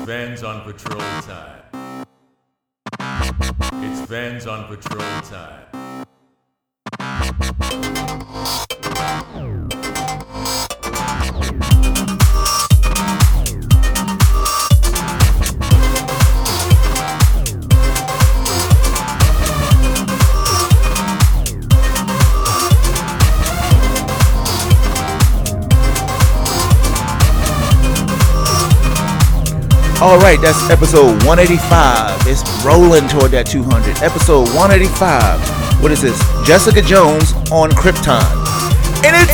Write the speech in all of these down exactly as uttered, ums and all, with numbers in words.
Vans on patrol time. It's Vans on patrol time. All right, that's episode one eighty-five. It's rolling toward that two hundred. Episode one eighty-five. What is this? Jessica Jones on Krypton. And it's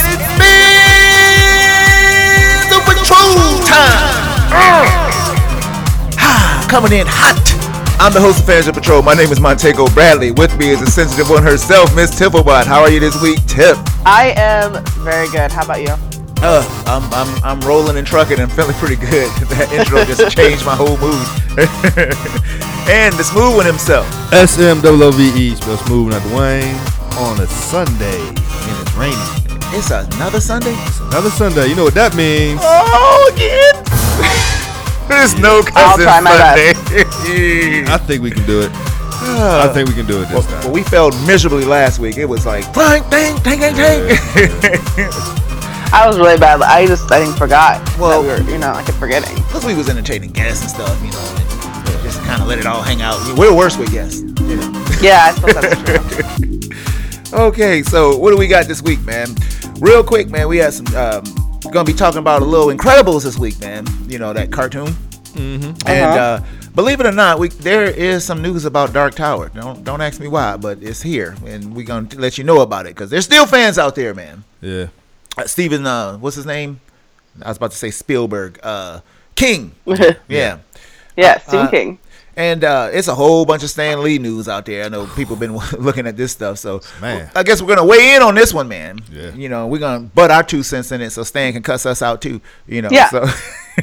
Vans on patrol time. Uh. Coming in hot. I'm the host of Fans of Patrol. My name is Montego Bradley. With me is the sensitive one herself, Miss Tifflebot. How are you this week, Tiff? I am very good. How about you? Uh, I'm I'm I'm rolling and trucking and feeling pretty good. That intro just changed my whole mood. And the smooth one himself. S M W O V E, spell smooth, not Dwayne, on a Sunday, and it's raining. It's another Sunday? It's another Sunday. You know what that means. Oh, again? There's no cousin Sunday. I think we can do it. I think we can do it this well, time. Well, we failed miserably last week. It was like, bang, bang, bang, bang, bang. I was really bad. I just, I think, forgot. Well, that we were, you know, I kept forgetting. Plus, we was entertaining guests and stuff, you know, and just kind of let it all hang out. We're worse with guests. You know? Yeah, I suppose that's true. Okay, so what do we got this week, man? Real quick, man, we had some, um, gonna be talking about a little Incredibles this week, man. You know, that cartoon. Mm-hmm. And Uh-huh. uh, believe it or not, we there is some news about Dark Tower. Don't don't ask me why, but it's here, and we're gonna let you know about it because there's still fans out there, man. Yeah. Uh, Steven, uh, what's his name? I was about to say Spielberg. Uh, King. Yeah. Yeah, Stephen Uh, King. And uh, it's a whole bunch of Stan Lee news out there. I know people been looking at this stuff, so Man. I guess we're gonna weigh in on this one, man. Yeah. You know, we're gonna butt our two cents in it, so Stan can cuss us out too. You know. Yeah. So,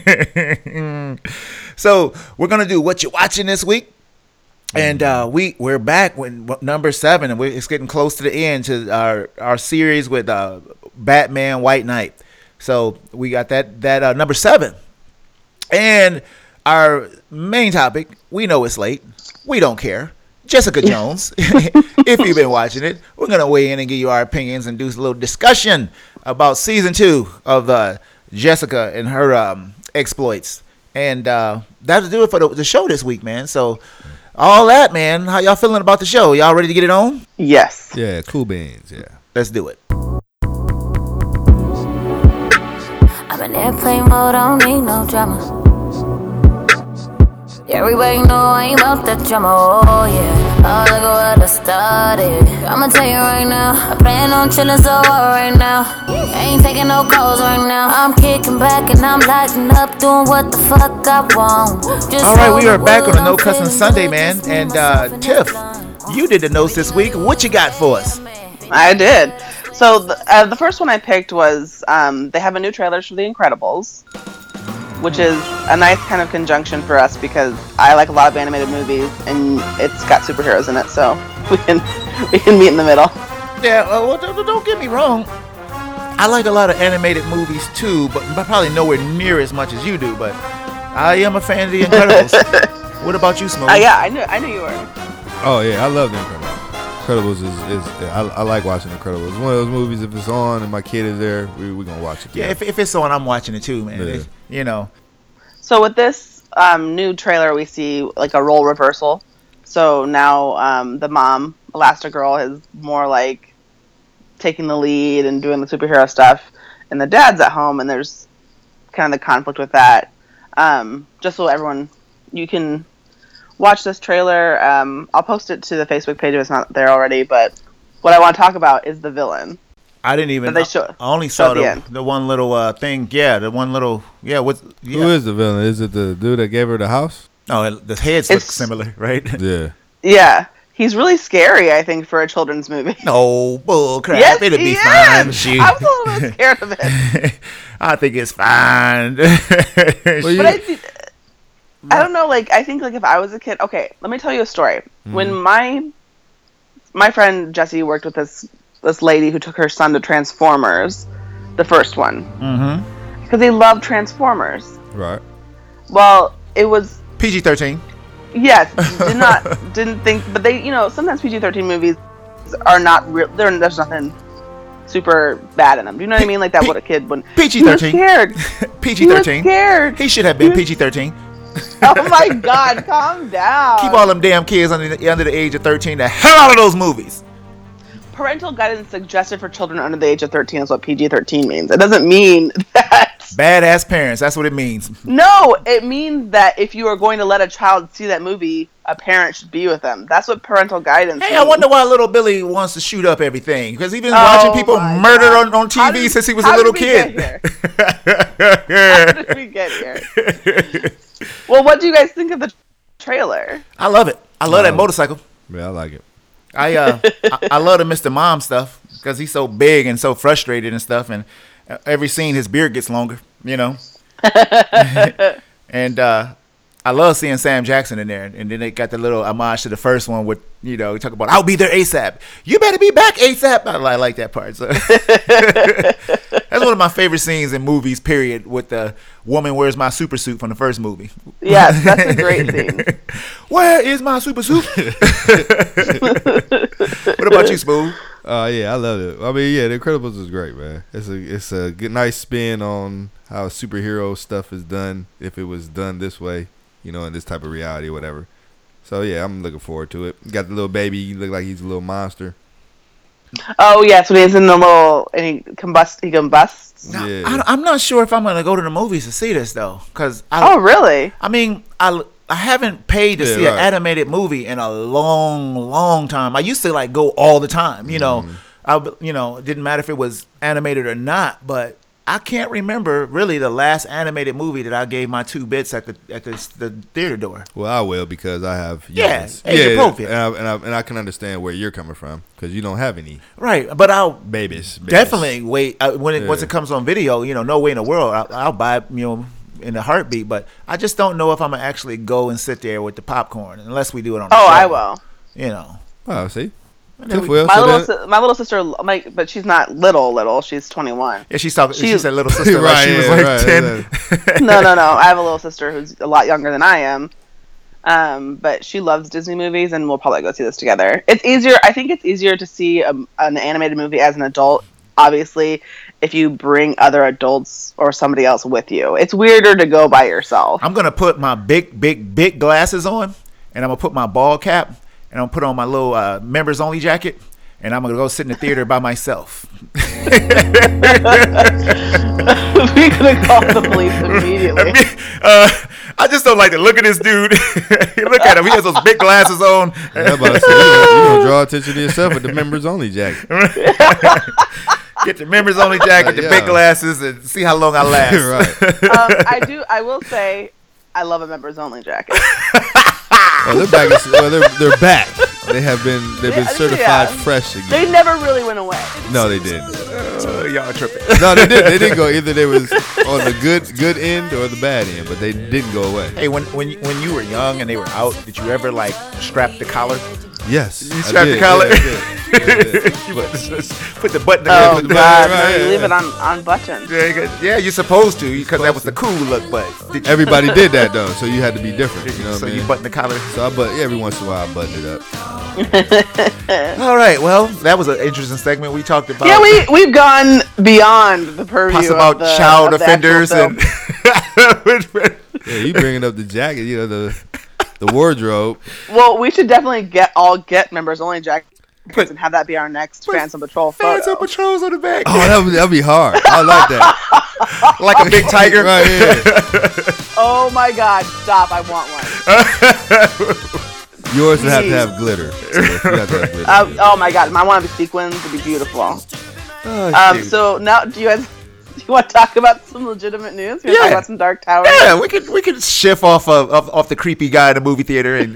so we're gonna do what you're watching this week, and uh, we we're back when number seven, and we're, it's getting close to the end to our our series with uh, Batman White Knight. So we got that that uh, number seven, and our main topic. We know it's late. We don't care. Jessica Jones. If you've been watching it, we're gonna weigh in and give you our opinions and do a little discussion about season two of uh, Jessica and her um, exploits. And uh, that'll do it for the, the show this week, man. So all that, man. How y'all feeling about the show? Y'all ready to get it on? Yes. Yeah, cool beans, yeah. Let's do it. I'm in airplane mode, I don't need no drama. Everybody know I ain't about that drama, oh yeah. Oh, look at where I started. I'ma tell you right now, I plan on chillin' so hard right now. Ain't taking no calls right now. I'm kicking back and I'm lighting up, doing what the fuck I want. Just All right, we are so back on good, a No I'm Cussing feeling Sunday, good, man. just see And uh, myself in Tiff, this line. you did the notes this week. What you got for us? I did. So the, uh, the first one I picked was um, they have a new trailer for The Incredibles, which is a nice kind of conjunction for us because I like a lot of animated movies and it's got superheroes in it, so we can we can meet in the middle. Yeah, uh, well, don't, don't get me wrong. I like a lot of animated movies too, but probably nowhere near as much as you do. But I am a fan of The Incredibles. What about you, Smooth? Uh, yeah, I knew I knew you were. Oh, yeah, I love The Incredibles. Incredibles is, is I, I like watching Incredibles. It's one of those movies, if it's on and my kid is there, we, we're going to watch it. Yeah, if, if it's on, I'm watching it too, man. Yeah. It's, you know. So with this um, new trailer, we see like a role reversal. So now um, the mom, Elastigirl, is more like taking the lead and doing the superhero stuff, and the dad's at home, and there's kind of the conflict with that. Um, just so everyone, you can watch this trailer. Um, I'll post it to the Facebook page if it's not there already. But what I want to talk about is the villain. I didn't even. But they show- I only show saw at the the, end. the one little uh, thing. Yeah, the one little. Yeah, what? Yeah. Who is the villain? Is it the dude that gave her the house? Oh, it, the heads look It's- similar, right? Yeah. Yeah, he's really scary, I think, for a children's movie. No, bull crap. Yes, It'll be he fine. is. Shoot. I was a little bit scared of it. I think it's fine. Well, you- But I, th- I don't know. Like, I think like if I was a kid, okay, let me tell you a story. Mm-hmm. When my my friend Jessie worked with this this lady who took her son to Transformers, the first one, Mm-hmm. because they love Transformers. Right. Well, it was P G thirteen. yes, did not didn't think, but they, you know, sometimes P G thirteen movies are not real. There's nothing super bad in them. Do you know what I mean? Like that P- what a kid when P G he was thirteen. scared. P G He was thirteen. scared. He should have been He P G thirteen. Oh my God, calm down. Keep all them damn kids under the, under the age of thirteen the hell out of those movies. Parental guidance suggested for children under the age of thirteen is what P G thirteen means. It doesn't mean that. Badass parents. That's what it means. No, it means that if you are going to let a child see that movie, a parent should be with them. That's what parental guidance Hey, means. I wonder why little Billy wants to shoot up everything. Because he's been Oh watching people my murder God. on, on T V How did- since he was how a little did we kid. get How did we get here? Well, what do you guys think of the trailer? I love it. I love that Oh. motorcycle. Yeah, I like it. I uh I, I love the Mister Mom stuff because he's so big and so frustrated and stuff, and every scene his beard gets longer, you know. And uh I love seeing Sam Jackson in there, and then they got the little homage to the first one with, you know, talk about I'll be there ASAP. You better be back ASAP. I, I like that part. So that's one of my favorite scenes in movies. Period. With the woman, where's my super suit from the first movie? Yes, that's a great scene. Where is my super suit? What about you, Smooth? Uh, yeah, I love it. I mean, yeah, The Incredibles is great, man. It's a it's a good, nice spin on how superhero stuff is done. If it was done this way, you know, in this type of reality or whatever. So yeah, I'm looking forward to it. Got the little baby. He look like he's a little monster. Oh yes, when he's in the little and he combust, he combusts. Now, Yeah. I, I'm not sure if I'm gonna go to the movies to see this though, because I, Oh really? I mean, I, I haven't paid to Yeah, see an right. animated movie in a long, long time. I used to like go all the time, you know. Mm-hmm. I, you know, it didn't matter if it was animated or not, but I can't remember really the last animated movie that I gave my two bits at the at the, the theater door. Well, I will because I have Yeah, youngins. age appropriate. and I, and I and I can understand where you're coming from because you don't have any Right, but I'll babies. babies. definitely wait uh, when it once Yeah. it comes on video. You know, no way in the world I'll, I'll buy it, you know, in a heartbeat. But I just don't know if I'm gonna actually go and sit there with the popcorn unless we do it on. The Oh, show, I will. You know, Oh, see. And then Tiff we- will. My So little, that- si- my little sister, my, but she's not little, little. She's twenty-one. yeah, she's talking. She, She- said little sister like Right, she was yeah, like right, ten. No, no, no. I have a little sister who's a lot younger than I am. Um, but she loves Disney movies, and we'll probably go see this together. It's easier. I think it's easier to see a, an animated movie as an adult. Obviously, if you bring other adults or somebody else with you, it's weirder to go by yourself. I'm gonna put my big, big, big glasses on, and I'm gonna put my ball cap, and I'm gonna put on my little uh, members only jacket, and I'm gonna go sit in the theater by myself. We're gonna call the police immediately. uh, I just don't like to look at this dude. Look at him. He has those big glasses on. I'm about to say, you gonna, you gonna draw attention to yourself with the members only jacket. Get the members only jacket, the Yeah. big glasses, and see how long I last. Right. Um, I do. I will say, I love a members only jacket. Well, they're back. Well, they're they're back. They have been they've been Yeah, certified yeah. fresh They again. never really went away. No, they didn't. Uh, y'all tripping. No, they didn't. They didn't go. Either they was on the good good end or the bad end, but they didn't go away. Hey, when when you, when you were young and they were out, did you ever like strap the collar? Yes, You I strap the did, collar? yeah, I did. Yeah, I did. You put, the, put the button. Oh put the God, button- no, right, you yeah, leave yeah. it on on button. Yeah, you got- yeah, you're supposed to because that was the cool look. But did you, Everybody did that though, so you had to be different. You know what so I mean? you button the collar. So I but every once in a while I button it up. All right. Well, that was an interesting segment. We talked about Yeah, we we've gone beyond the purview talked of about the, child of the actual offenders film. and. Yeah, you bringing up the jacket, you know the the wardrobe. Well, we should definitely get all get members only jackets Put- and have that be our next put Fans on Patrol Fans photo. on patrols on the back, Oh, that would that'd be hard. I like that. like a big tiger. Right, yeah. Oh my God! Stop! I want one. Yours would have to Jeez. have glitter. So you have to have glitter. Uh, oh my God! I want to be sequins. It'd be beautiful. Oh, Um, shoot. so now, do you guys do you want to talk about some legitimate news? You want to Yeah. talk about some Dark Tower? yeah, we could we could shift off of off, off the creepy guy in the movie theater and.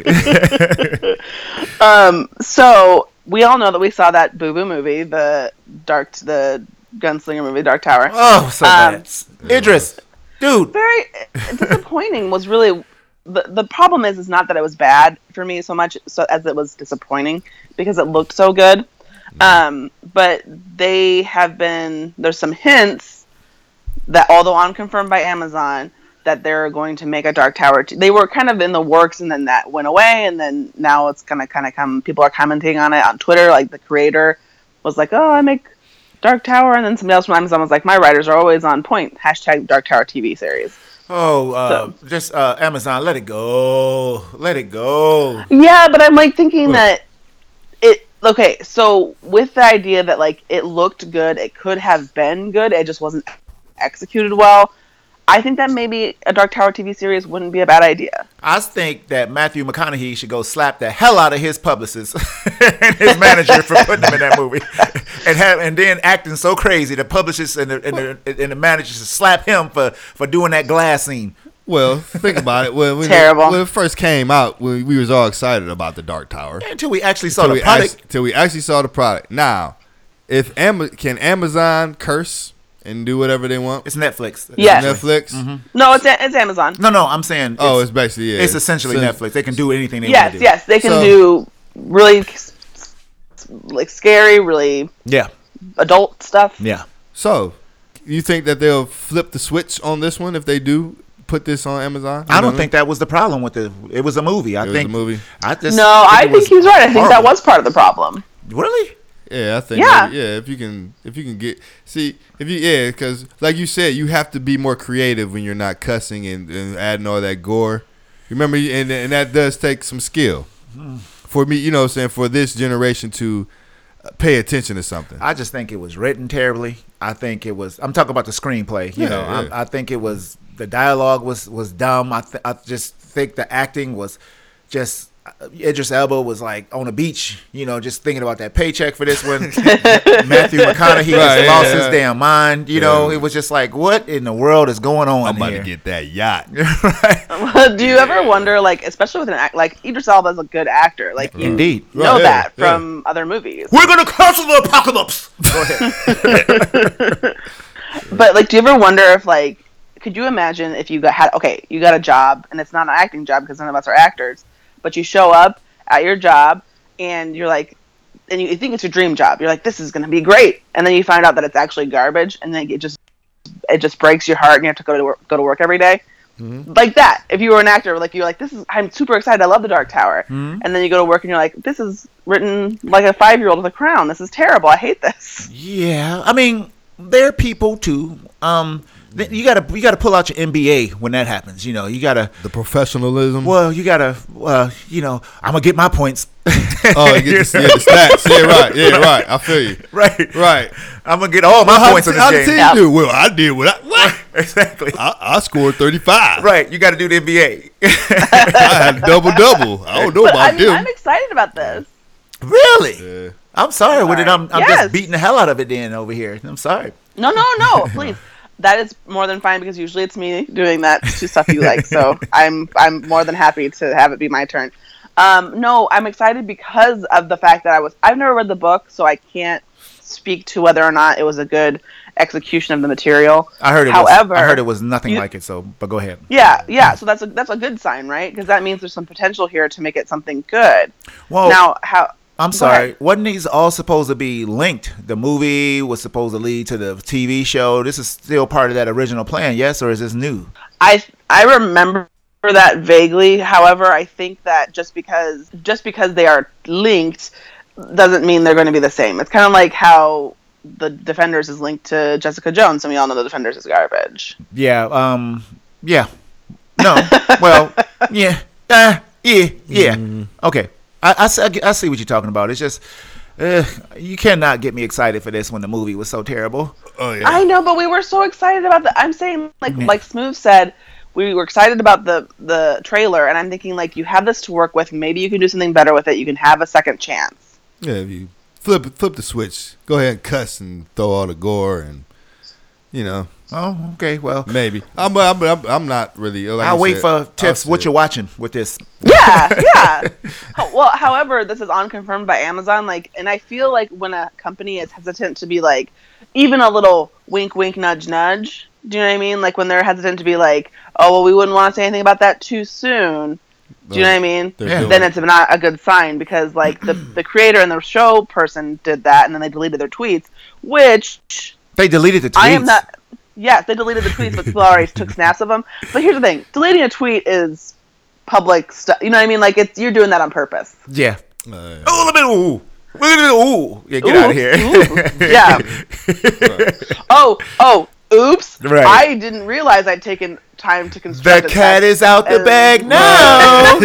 Um, so we all know that we saw that Boo Boo movie, the Dark, the gunslinger movie, Dark Tower. Oh, so Um, bad. Idris, dude. Very disappointing. Was really the the problem is is not that it was bad for me so much so as it was disappointing because it looked so good. Um, but they have been there's some hints that although unconfirmed by Amazon that they're going to make a Dark Tower. T- they were kind of in the works, and then that went away, and then now it's gonna kind of come. People are commenting on it on Twitter. Like the creator was like, "Oh, I make Dark Tower," and then somebody else from Amazon was like, "My writers are always on point." Hashtag Dark Tower T V series. Oh, uh, So- just uh, Amazon, let it go, let it go. Yeah, but I'm like thinking that it. Okay, so with the idea that like it looked good, it could have been good. It just wasn't executed well. I think that maybe a Dark Tower T V series wouldn't be a bad idea. I think that Matthew McConaughey should go slap the hell out of his publicist and his manager for putting him in that movie, and have and then acting so crazy. The publicist and the and the, and the manager should slap him for, for doing that glass scene. Well, think about it. When, when, Terrible. It, when it first came out, we, we was all excited about the Dark Tower. Until we actually saw Till the we product. act- till we actually saw the product. Now, if Am- can Amazon curse and do whatever they want? It's Netflix. Yes. Netflix. No, it's it's Amazon. No, no, I'm saying. Oh, it's, it's basically yeah. it's essentially So- Netflix. They can do anything they want Yes, to do. yes, they can So- do really like scary, really Yeah, adult stuff. yeah. So, you think that they'll flip the switch on this one if they do put this on Amazon? You I know don't what think that was the problem with the. It was a movie. I It was think a movie. I just No, I it think was he's right. I think that horrible. was part of the problem. Really. Yeah, I think. Yeah. maybe- yeah. If you can, if you can get see, if you yeah, because like you said, you have to be more creative when you're not cussing and, and adding all that gore. Remember, and and that does take some skill. For me, you know what I'm saying, for this generation to pay attention to something. I just think it was written terribly. I think it was. I'm talking about the screenplay. You Yeah, know, yeah. I, I think it was the dialogue was was dumb. I th- I just think the acting was just. Idris Elba was like on a beach, you know, just thinking about that paycheck for this one. Matthew McConaughey Right, just yeah, lost yeah. his damn mind. You know, Yeah. it was just like, what in the world is going on I'm about here? to get that yacht. right. Do you ever wonder, like, especially with an act like Idris Elba is a good actor, like you Indeed. know Right, yeah, that yeah. from other movies. We're gonna cancel the apocalypse. Go ahead. But like, do you ever wonder if like, could you imagine if you got had okay, you got a job and it's not an acting job because none of us are actors, but you show up at your job and you're like, and you think it's your dream job. You're like, this is gonna be great, and then you find out that it's actually garbage, and then it just it just breaks your heart, and you have to go to work, go to work every day. Like that. If you were an actor, like you're like, this is I'm super excited. I love the Dark Tower, and then you go to work and you're like, this is written like a five year old with a crown. This is terrible. I hate this. Yeah, I mean, there are people too. Um, th- you gotta you gotta pull out your M B A when that happens. You know, you gotta. The professionalism. Well, you gotta. Uh, you know, I'm gonna get my points. Oh, you get the, yeah, the stats. Yeah, right. Yeah, right. I feel you. right, Right. I'm gonna get all my How points did in how this did game. you do? Well, I did what I what? Exactly. I, I scored thirty-five. Right, you got to do the M B A. I had double double. I don't know But about I'm, them. I'm excited about this. Really? Yeah. I'm sorry with it. I'm, I'm Yes. just beating the hell out of it then over here. I'm sorry. No, no, no, please. That is more than fine because usually it's me doing that to stuff you like. So I'm I'm more than happy to have it be my turn. Um, no, I'm excited because of the fact that I was I've never read the book, so I can't speak to whether or not it was a good execution of the material. I heard it. However, was, I heard it was nothing you- like it. So, but go ahead. Yeah, yeah. So that's a that's a good sign, right? Because that means there's some potential here to make it something good. Well, now, how? I'm go sorry. ahead. Wasn't these all supposed to be linked? The movie was supposed to lead to the T V show. This is still part of that original plan, yes, or is this new? I I remember that vaguely. However, I think that just because just because they are linked doesn't mean they're going to be the same. It's kind of like how the Defenders is linked to Jessica Jones, and we all know the Defenders is garbage. Yeah. Um. Yeah. No. Well. Yeah. Uh, yeah. Yeah. Okay. I, I, see- I get- I see what you're talking about. It's just uh, you cannot get me excited for this when the movie was so terrible. Oh yeah. I know, but we were so excited about the. I'm saying like Yeah. like Smooth said. We were excited about the, the trailer, and I'm thinking, like, you have this to work with. Maybe you can do something better with it. You can have a second chance. Yeah, if you flip flip the switch, go ahead and cuss and throw all the gore and you know Oh, okay. Well, maybe. I'm I'm I'm, I'm not really. Like I'll you wait said, for I'll tips. see What it. you're watching with this? Yeah, yeah. Ho- well, however, this is unconfirmed by Amazon. Like, and I feel like when a company is hesitant to be like, even a little wink, wink, nudge, nudge. Do you know what I mean? Like when they're hesitant to be like, oh, well, we wouldn't want to say anything about that too soon. Do you know what I mean? They're Yeah. doing Then it. it's not a good sign because like the the creator and the show person did that, and then they deleted their tweets, which They deleted the tweets. I am not. Yes, they deleted the tweets, but people already took snaps of them. But here's the thing: deleting a tweet is public stuff. You know what I mean? Like it's you're doing that on purpose. Yeah. Uh, yeah. Oh, look at ooh. Look at ooh. Yeah, get Ooh, out of here. ooh, yeah. oh, oh, oops. Right. I didn't realize I'd taken time to The construct. cat is out the and- bag now.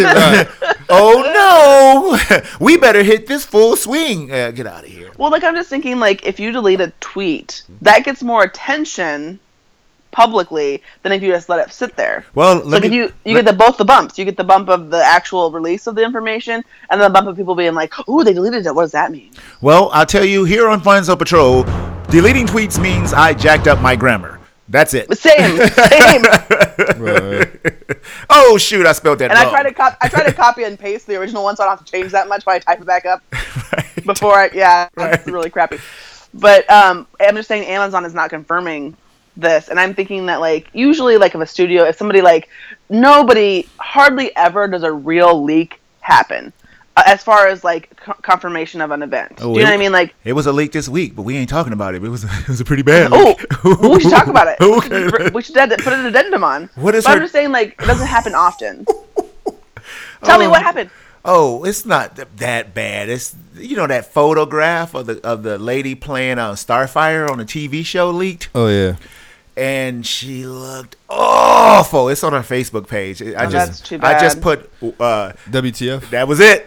Oh no. We better hit this full swing. Uh, get out of here. Well, like I'm just thinking, like if you delete a tweet, that gets more attention publicly than if you just let it sit there. Well, So let if me. you you get the both the bumps. You get the bump of the actual release of the information, and then the bump of people being like, "Ooh, they deleted it. What does that mean?" Well, I'll tell you here on Funzo Patrol, deleting tweets means I jacked up my grammar. That's it. Same, same. Right. Oh shoot, I spelled that And I wrong. try to cop- I try to copy and paste the original one, so I don't have to change that much. But I type it back up Right. before I. Yeah, Right. it's really crappy. But um, I'm just saying, Amazon is not confirming this, and I'm thinking that like usually like if a studio, if somebody like nobody hardly ever does a real leak happen. Uh, as far as like co- confirmation of an event, Oh, do you know it- what I mean? Like, It was a leak this week, but we ain't talking about it. It was it was a pretty bad oh, leak. well, we should talk about it. Okay. We should, we should add- put an addendum on. What is but I'm her- just saying, like, it doesn't happen often. Tell me Oh. what happened. Oh, it's not th- that bad. It's you know that photograph of the of the lady playing uh, Starfire on the T V show leaked, Oh yeah. and she looked awful. It's on her Facebook page. I Oh, just that's too I just bad. put uh, W T F. that was it.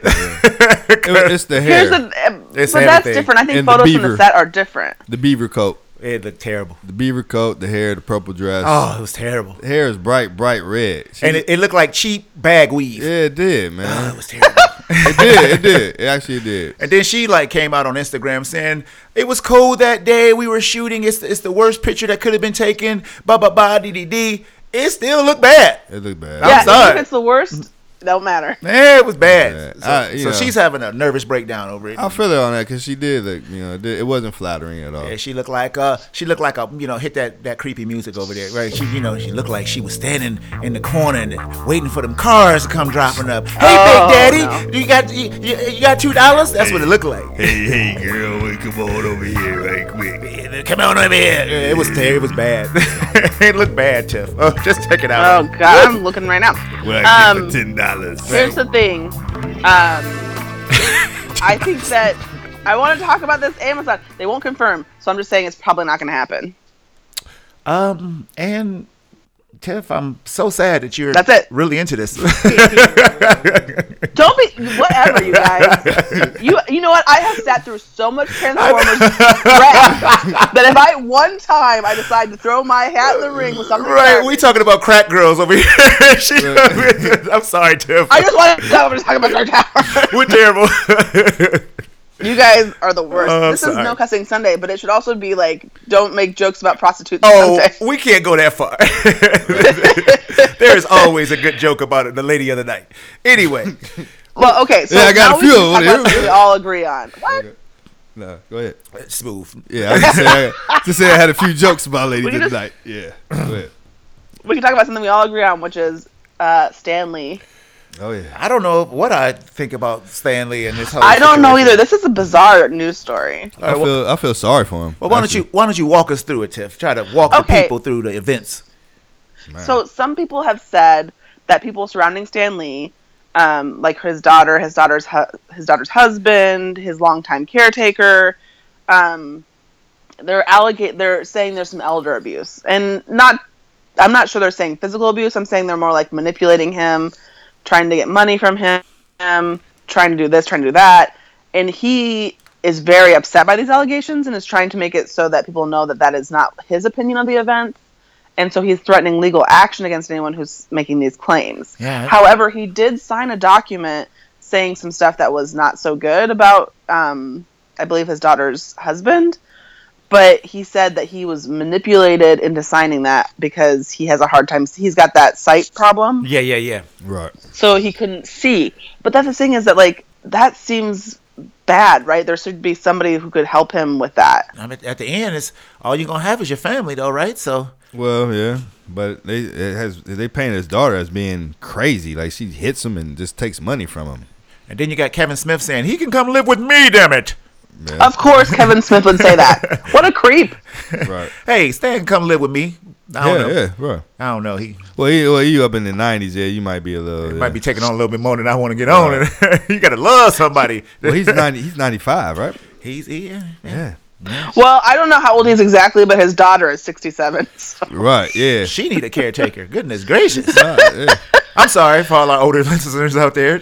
It- it's the hair. Here's the, uh, It's but that's everything. different. I think And the photos from beaver. the set are different. the beaver coat. It looked terrible. The beaver coat. The hair. The purple dress. Oh, it was terrible. The hair is bright, bright red. She- And it, it looked like cheap bag weave. yeah, it did, Oh, man. it was terrible. It did. It did. It actually did. And then she like came out on Instagram saying it was cold that day. We were shooting. It's it's the worst picture that could have been taken. Ba ba ba dee dee dee. It still looked bad. It looked bad. I'm Yeah, sorry. even if it's the worst, don't matter. Yeah, it was bad. Yeah, So, I- you so know. she's having a nervous breakdown over it. I feel her on that because she did. Like, you know, it, did, it wasn't flattering at all. Yeah, she looked like uh, she looked like a you know hit that, that creepy music over there, right? She you know she looked like she was standing in the corner and waiting for them cars to come dropping up. Hey, Oh, Big Daddy, you got you, you, you got two dollars? That's what it looked like. Hey, hey, girl, wait, come on over here right quick. Come on over here. Yeah, it was ter- it was bad. It looked bad, Tiff. Oh, just check it out. Oh God, I'm looking right now. Well, I Um, give for ten dollars. Here's the thing. Um, I think that I want to talk about this Amazon. They won't confirm, so I'm just saying it's probably not going to happen. Um, and Tiff, I'm so sad that you're That's it. really into this. Don't be whatever, you guys. You you know what? I have sat through so much Transformers crap that if I one time I decide to throw my hat in the ring with something, Right, dark, we talking about crack girls over here. She- I'm sorry, Tiff. I just want to talk about talking about Dark Tower. We're terrible. You guys are the worst. Oh, I'm this is sorry. No Cussing Sunday, but it should also be like, don't make jokes about prostitutes Oh, Sunday. we can't go that far. There is always a good joke about it, the lady of the night. Anyway, Well, okay, so Yeah, I got now a we few can talk over about there. something we all agree on. What? No, go ahead. smooth. Yeah, I just, say I, just say I had a few jokes about Lady We can just- Tonight. Yeah, go ahead. We can talk about something we all agree on, which is uh, Stanley. Oh yeah. I don't know what I think about Stanley and this whole. I don't know situation. either. This is a bizarre news story. I feel I feel sorry for him. Well, why don't actually. you why don't you walk us through it, Tiff? Try to walk the Okay. people through the events. Man. So some people have said that people surrounding Stan Lee, um, like his daughter, his daughter's hu- his daughter's husband, his longtime caretaker, um, they're allegate they're saying there's some elder abuse, and not. I'm not sure they're saying physical abuse. I'm saying they're more like manipulating him, trying to get money from him, trying to do this, trying to do that, and he is very upset by these allegations and is trying to make it so that people know that that is not his opinion of the events. And so he's threatening legal action against anyone who's making these claims. Yeah. However, he did sign a document saying some stuff that was not so good about, um, I believe, his daughter's husband. But he said that he was manipulated into signing that because he has a hard time. He's got that sight problem, Yeah, yeah, yeah. Right. so he couldn't see. But that's the thing is that, like, that seems bad, right? There should be somebody who could help him with that. I mean, at the end, it's all you're gonna have is your family, though, right? So Well, yeah, but they it has they paint his daughter as being crazy. Like she hits him and just takes money from him. and then you got Kevin Smith saying he can come live with me, damn it. Yeah. Of course, Kevin Smith would say that. What a creep! Right. Hey, Stan, come live with me. I don't Yeah, know. yeah, bro. I don't know. He Well, you, well, you up in the nineties, yeah. You might be a little. might yeah. be taking on a little bit more than I want to get on. You gotta love somebody. Well, he's ninety. He's ninety-five, right? He's he, yeah, yeah. Yeah. Well, I don't know how old he is exactly, but his daughter is sixty-seven. So. Right. Yeah. She need a caretaker. Goodness gracious. Nah, yeah. I'm sorry for all our older listeners out there.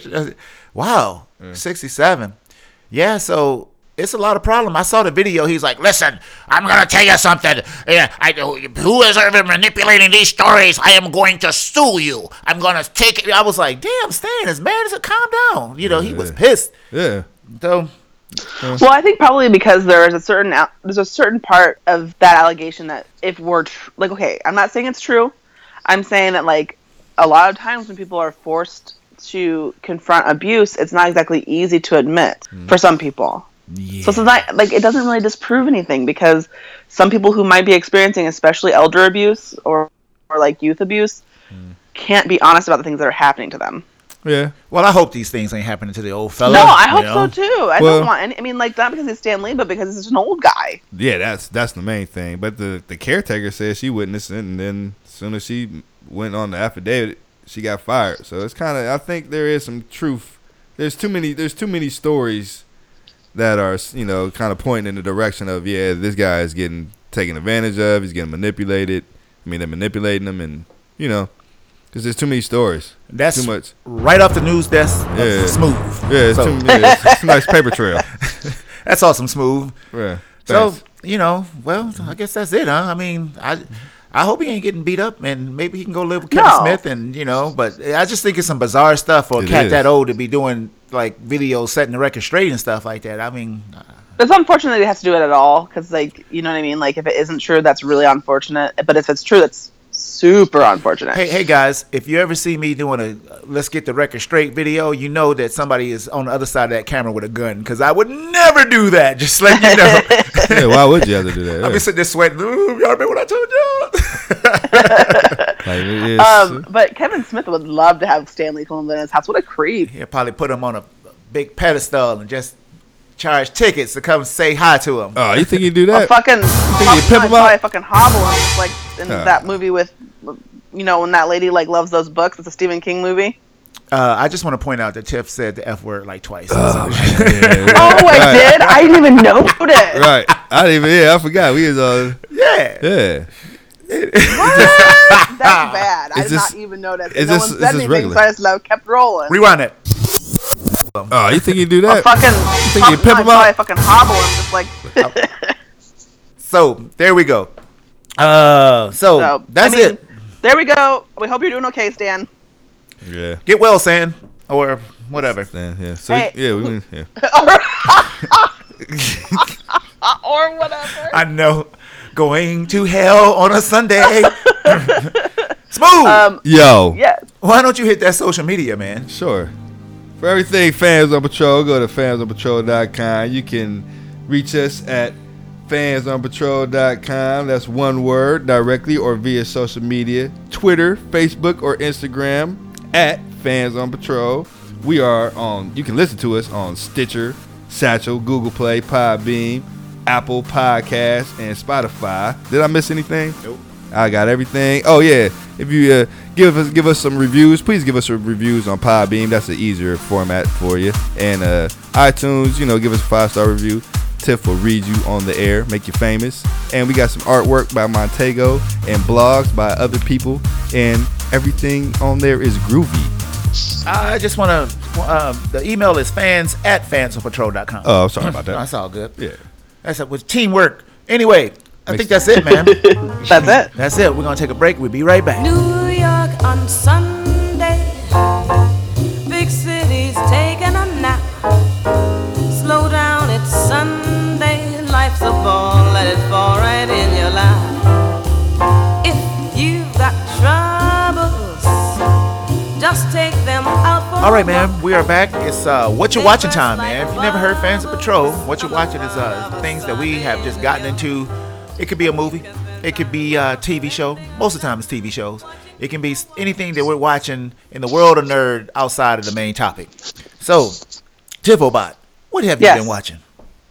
Wow, sixty-seven. Yeah, so it's a lot of problem. I saw the video. He's like, Listen, I'm gonna tell you something. Yeah, I, who is ever manipulating these stories? I am going to sue you. I'm gonna take it. I was like, damn, Stan, as mad as it. Calm down. You know, he was Yeah. pissed. Yeah. So Well, I think probably because there is a certain al- there's a certain part of that allegation that if we're tr- like, okay, I'm not saying it's true. I'm saying that like a lot of times when people are forced to confront abuse, it's not exactly easy to admit for some people. yeah. So it's not like it doesn't really disprove anything because some people who might be experiencing, especially elder abuse or, or like youth abuse, can't be honest about the things that are happening to them. Yeah. Well, I hope these things ain't happening to the old fella. No, I you hope know? so too. I Well- don't want any. I mean, like not because he's Stan Lee, but because he's just an old guy. Yeah. That's that's the main thing. But the the caretaker said she witnessed it, and then as soon as she went on the affidavit, she got fired. So it's kind of. I think there is some truth. There's too many. There's too many stories that are, you know, kind of pointing in the direction of, yeah, this guy is getting taken advantage of. He's getting manipulated. I mean, they're manipulating him, and you know, because there's too many stories. That's Too much. right off the news desk. Yeah. Smooth. Yeah, it's, So- too, yeah, it's, it's a nice paper trail. That's awesome, Smooth. Yeah. So, Thanks. you know, well, I guess that's it, huh? I mean, I I hope he ain't getting beat up, and maybe he can go live with Kevin No. Smith, and, you know, but I just think it's some bizarre stuff for a It cat is. that old to be doing, like, videos, setting the record straight and stuff like that. I mean, uh, It's unfortunate that he has to do it at all because, like, you know what I mean? Like, if it isn't true, that's really unfortunate. But if it's true, that's super unfortunate. hey, hey, guys, if you ever see me doing a Let's Get the Record Straight video, you know that somebody is on the other side of that camera with a gun, because I would never do that, just let you know. Yeah, why would you have to do that? I'll be Yeah. sitting there sweating. Ooh, y'all remember what I told y'all? Like, it is, Um, but Kevin Smith would love to have Stanley come in his house. What a creep. He'll probably put him on a big pedestal and just charge tickets to come say hi to him. oh, you think you do Or that? fucking, you pimp him probably out? fucking hobble him, just like in Yeah. that movie with, you know, when that lady like loves those books. It's a Stephen King movie. Uh, I just want to point out that Tiff said the F word like twice. Yeah, Oh, right. I did. I didn't even notice. Right. I didn't even, yeah, I forgot. We was, uh, yeah. yeah. That's bad. I Is did this- not even notice. is No this- one is said this anything, regular? so I just like, kept rolling. Rewind it. Oh, you think you do Or that? fucking, think you fucking pimp him probably out? fucking hobble him, just like. So there we go. Uh, so, So that's I mean, it. There we go. We hope you're doing okay, Stan. Yeah. Get well, San, or whatever. Yeah, yeah. So, Hey. yeah, we, yeah. Or whatever. I know. Going to hell on a Sunday. Smooth. Um. Yo. Yes. Why don't you hit that social media, man? Sure. For everything Fans on Patrol, go to fans on patrol dot com. You can reach us at fans on patrol dot com. That's one word, directly or via social media. Twitter, Facebook, or Instagram at Fans on Patrol. We are on, you can listen to us on Stitcher, Satchel, Google Play, Podbean, Apple Podcasts, and Spotify. Did I miss anything? Nope. I got everything. Oh yeah, if you uh, give us give us some reviews, please give us some reviews on Podbean. That's an easier format for you. And uh, iTunes, you know, give us a five star review. Tiff will read you on the air, make you famous. And we got some artwork by Montego and blogs by other people, and everything on there is groovy. I just want to. Uh, the email is fans at fans on patrol dot com. Oh, I'm sorry about No, that. that's all good. Yeah. That's it with teamwork. Anyway, I Makes think that's it, man. That's it. That's it. We're gonna take a break. We'll be right back. New York on Sunday, big city's taking a nap. Slow down, it's Sunday, life's a ball, let it fall right in your lap. If you've got troubles, just take them out for All right, a man. walk. We are back. It's uh, what you're watching time, man. If you never heard Fans of Patrol, what you're watching is uh, things that we have just gotten into. It could be a movie. It could be a T V show. Most of the time, it's T V shows. It can be anything that we're watching in the world of nerd outside of the main topic. So, Tiffobot, what have you Yes. been watching?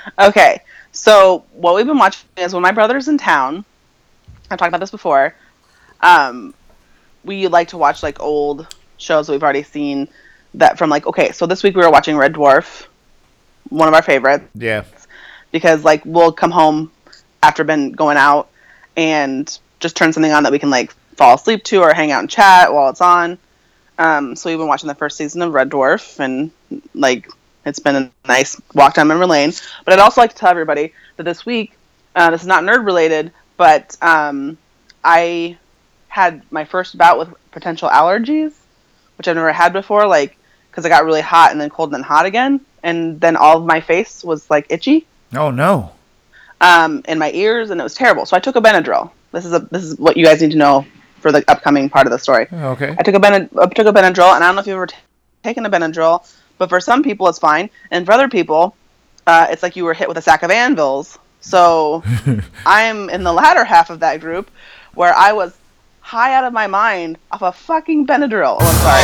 Okay, so what we've been watching is when my brother's in town. I've talked about this before. Um, we like to watch like old shows that we've already seen. That from like okay, so this week we were watching Red Dwarf, one of our favorites. Yeah. Because like we'll come home after been going out and just turn something on that we can like fall asleep to or hang out and chat while it's on. Um, so we've been watching the first season of Red Dwarf, and like it's been a nice walk down memory lane. But I'd also like to tell everybody that this week, uh, this is not nerd related, but um, I had my first bout with potential allergies, which I've never had before, like because it got really hot and then cold and then hot again, and then all of my face was like itchy. Oh no. Um, in my ears, and it was terrible. So I took a Benadryl. This is a this is what you guys need to know for the upcoming part of the story. Okay. I took a Benad- I took a Benadryl, and I don't know if you've ever t- taken a Benadryl, but for some people it's fine, and for other people, uh, it's like you were hit with a sack of anvils. So I'm in the latter half of that group, where I was high out of my mind off a fucking Benadryl.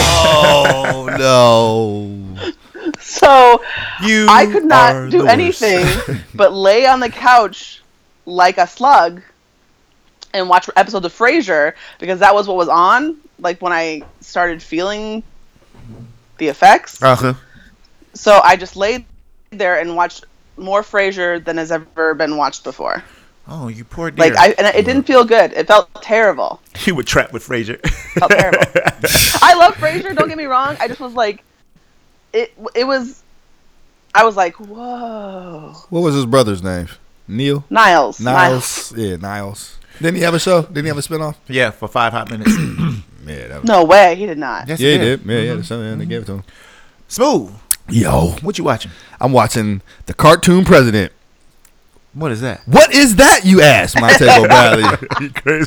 Oh, I'm sorry. Oh no. So You I could are not do the worst. anything but lay on the couch like a slug and watch episodes of Frasier because that was what was on. Like when I started feeling the effects. Uh-huh. So I just laid there and watched more Frasier than has ever been watched before. Oh, you poor dear. Like I, and it didn't feel good. It felt terrible. You were trapped with Frasier. It felt terrible. I love Frasier. Don't get me wrong. I just was like, it. It was. I was like, whoa. What was his brother's name? Neil? Niles. Niles. Yeah, Niles. Didn't he have a show? Didn't he have a spinoff? Yeah, for five hot minutes. Yeah, that was, No way. He did not. Yes, yeah, he he did. did. Yeah, yeah, the show, yeah, they gave it to him. Smooth. Yo, What you watching? I'm watching The Cartoon President. What is that? What is that, you ask, Montego Bradley? You crazy?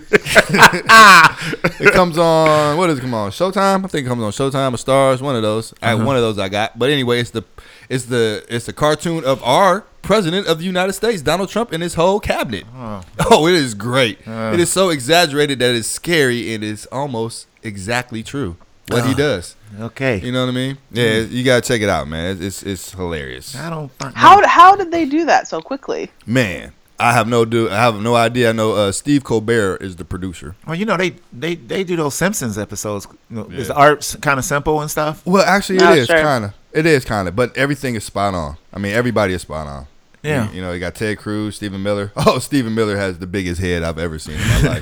It comes on, what does it come on? Showtime? I think it comes on Showtime or Stars, one of those. I, Uh-huh. one of those I got. But anyway, it's the it's the it's the cartoon of our president of the United States, Donald Trump, and his whole cabinet. Oh. Oh, it is great. Uh. It is so exaggerated that it's scary and it's almost exactly true what he Uh. does. Okay. You know what I mean? Yeah, you gotta check it out, man. It's it's, it's hilarious. I don't. How how did they do that so quickly? Man, I have no do. I have no idea. I know uh, Steve Colbert is the producer. Well, you know they they they do those Simpsons episodes. You know, Is Yeah. the art kind of simple and stuff? Well, actually, it Oh, is sure. kind of. It is kind of, but everything is spot on. I mean, everybody is spot on. Yeah. You, you know, you got Ted Cruz, Stephen Miller. Oh, Stephen Miller has the biggest head I've ever seen in my life.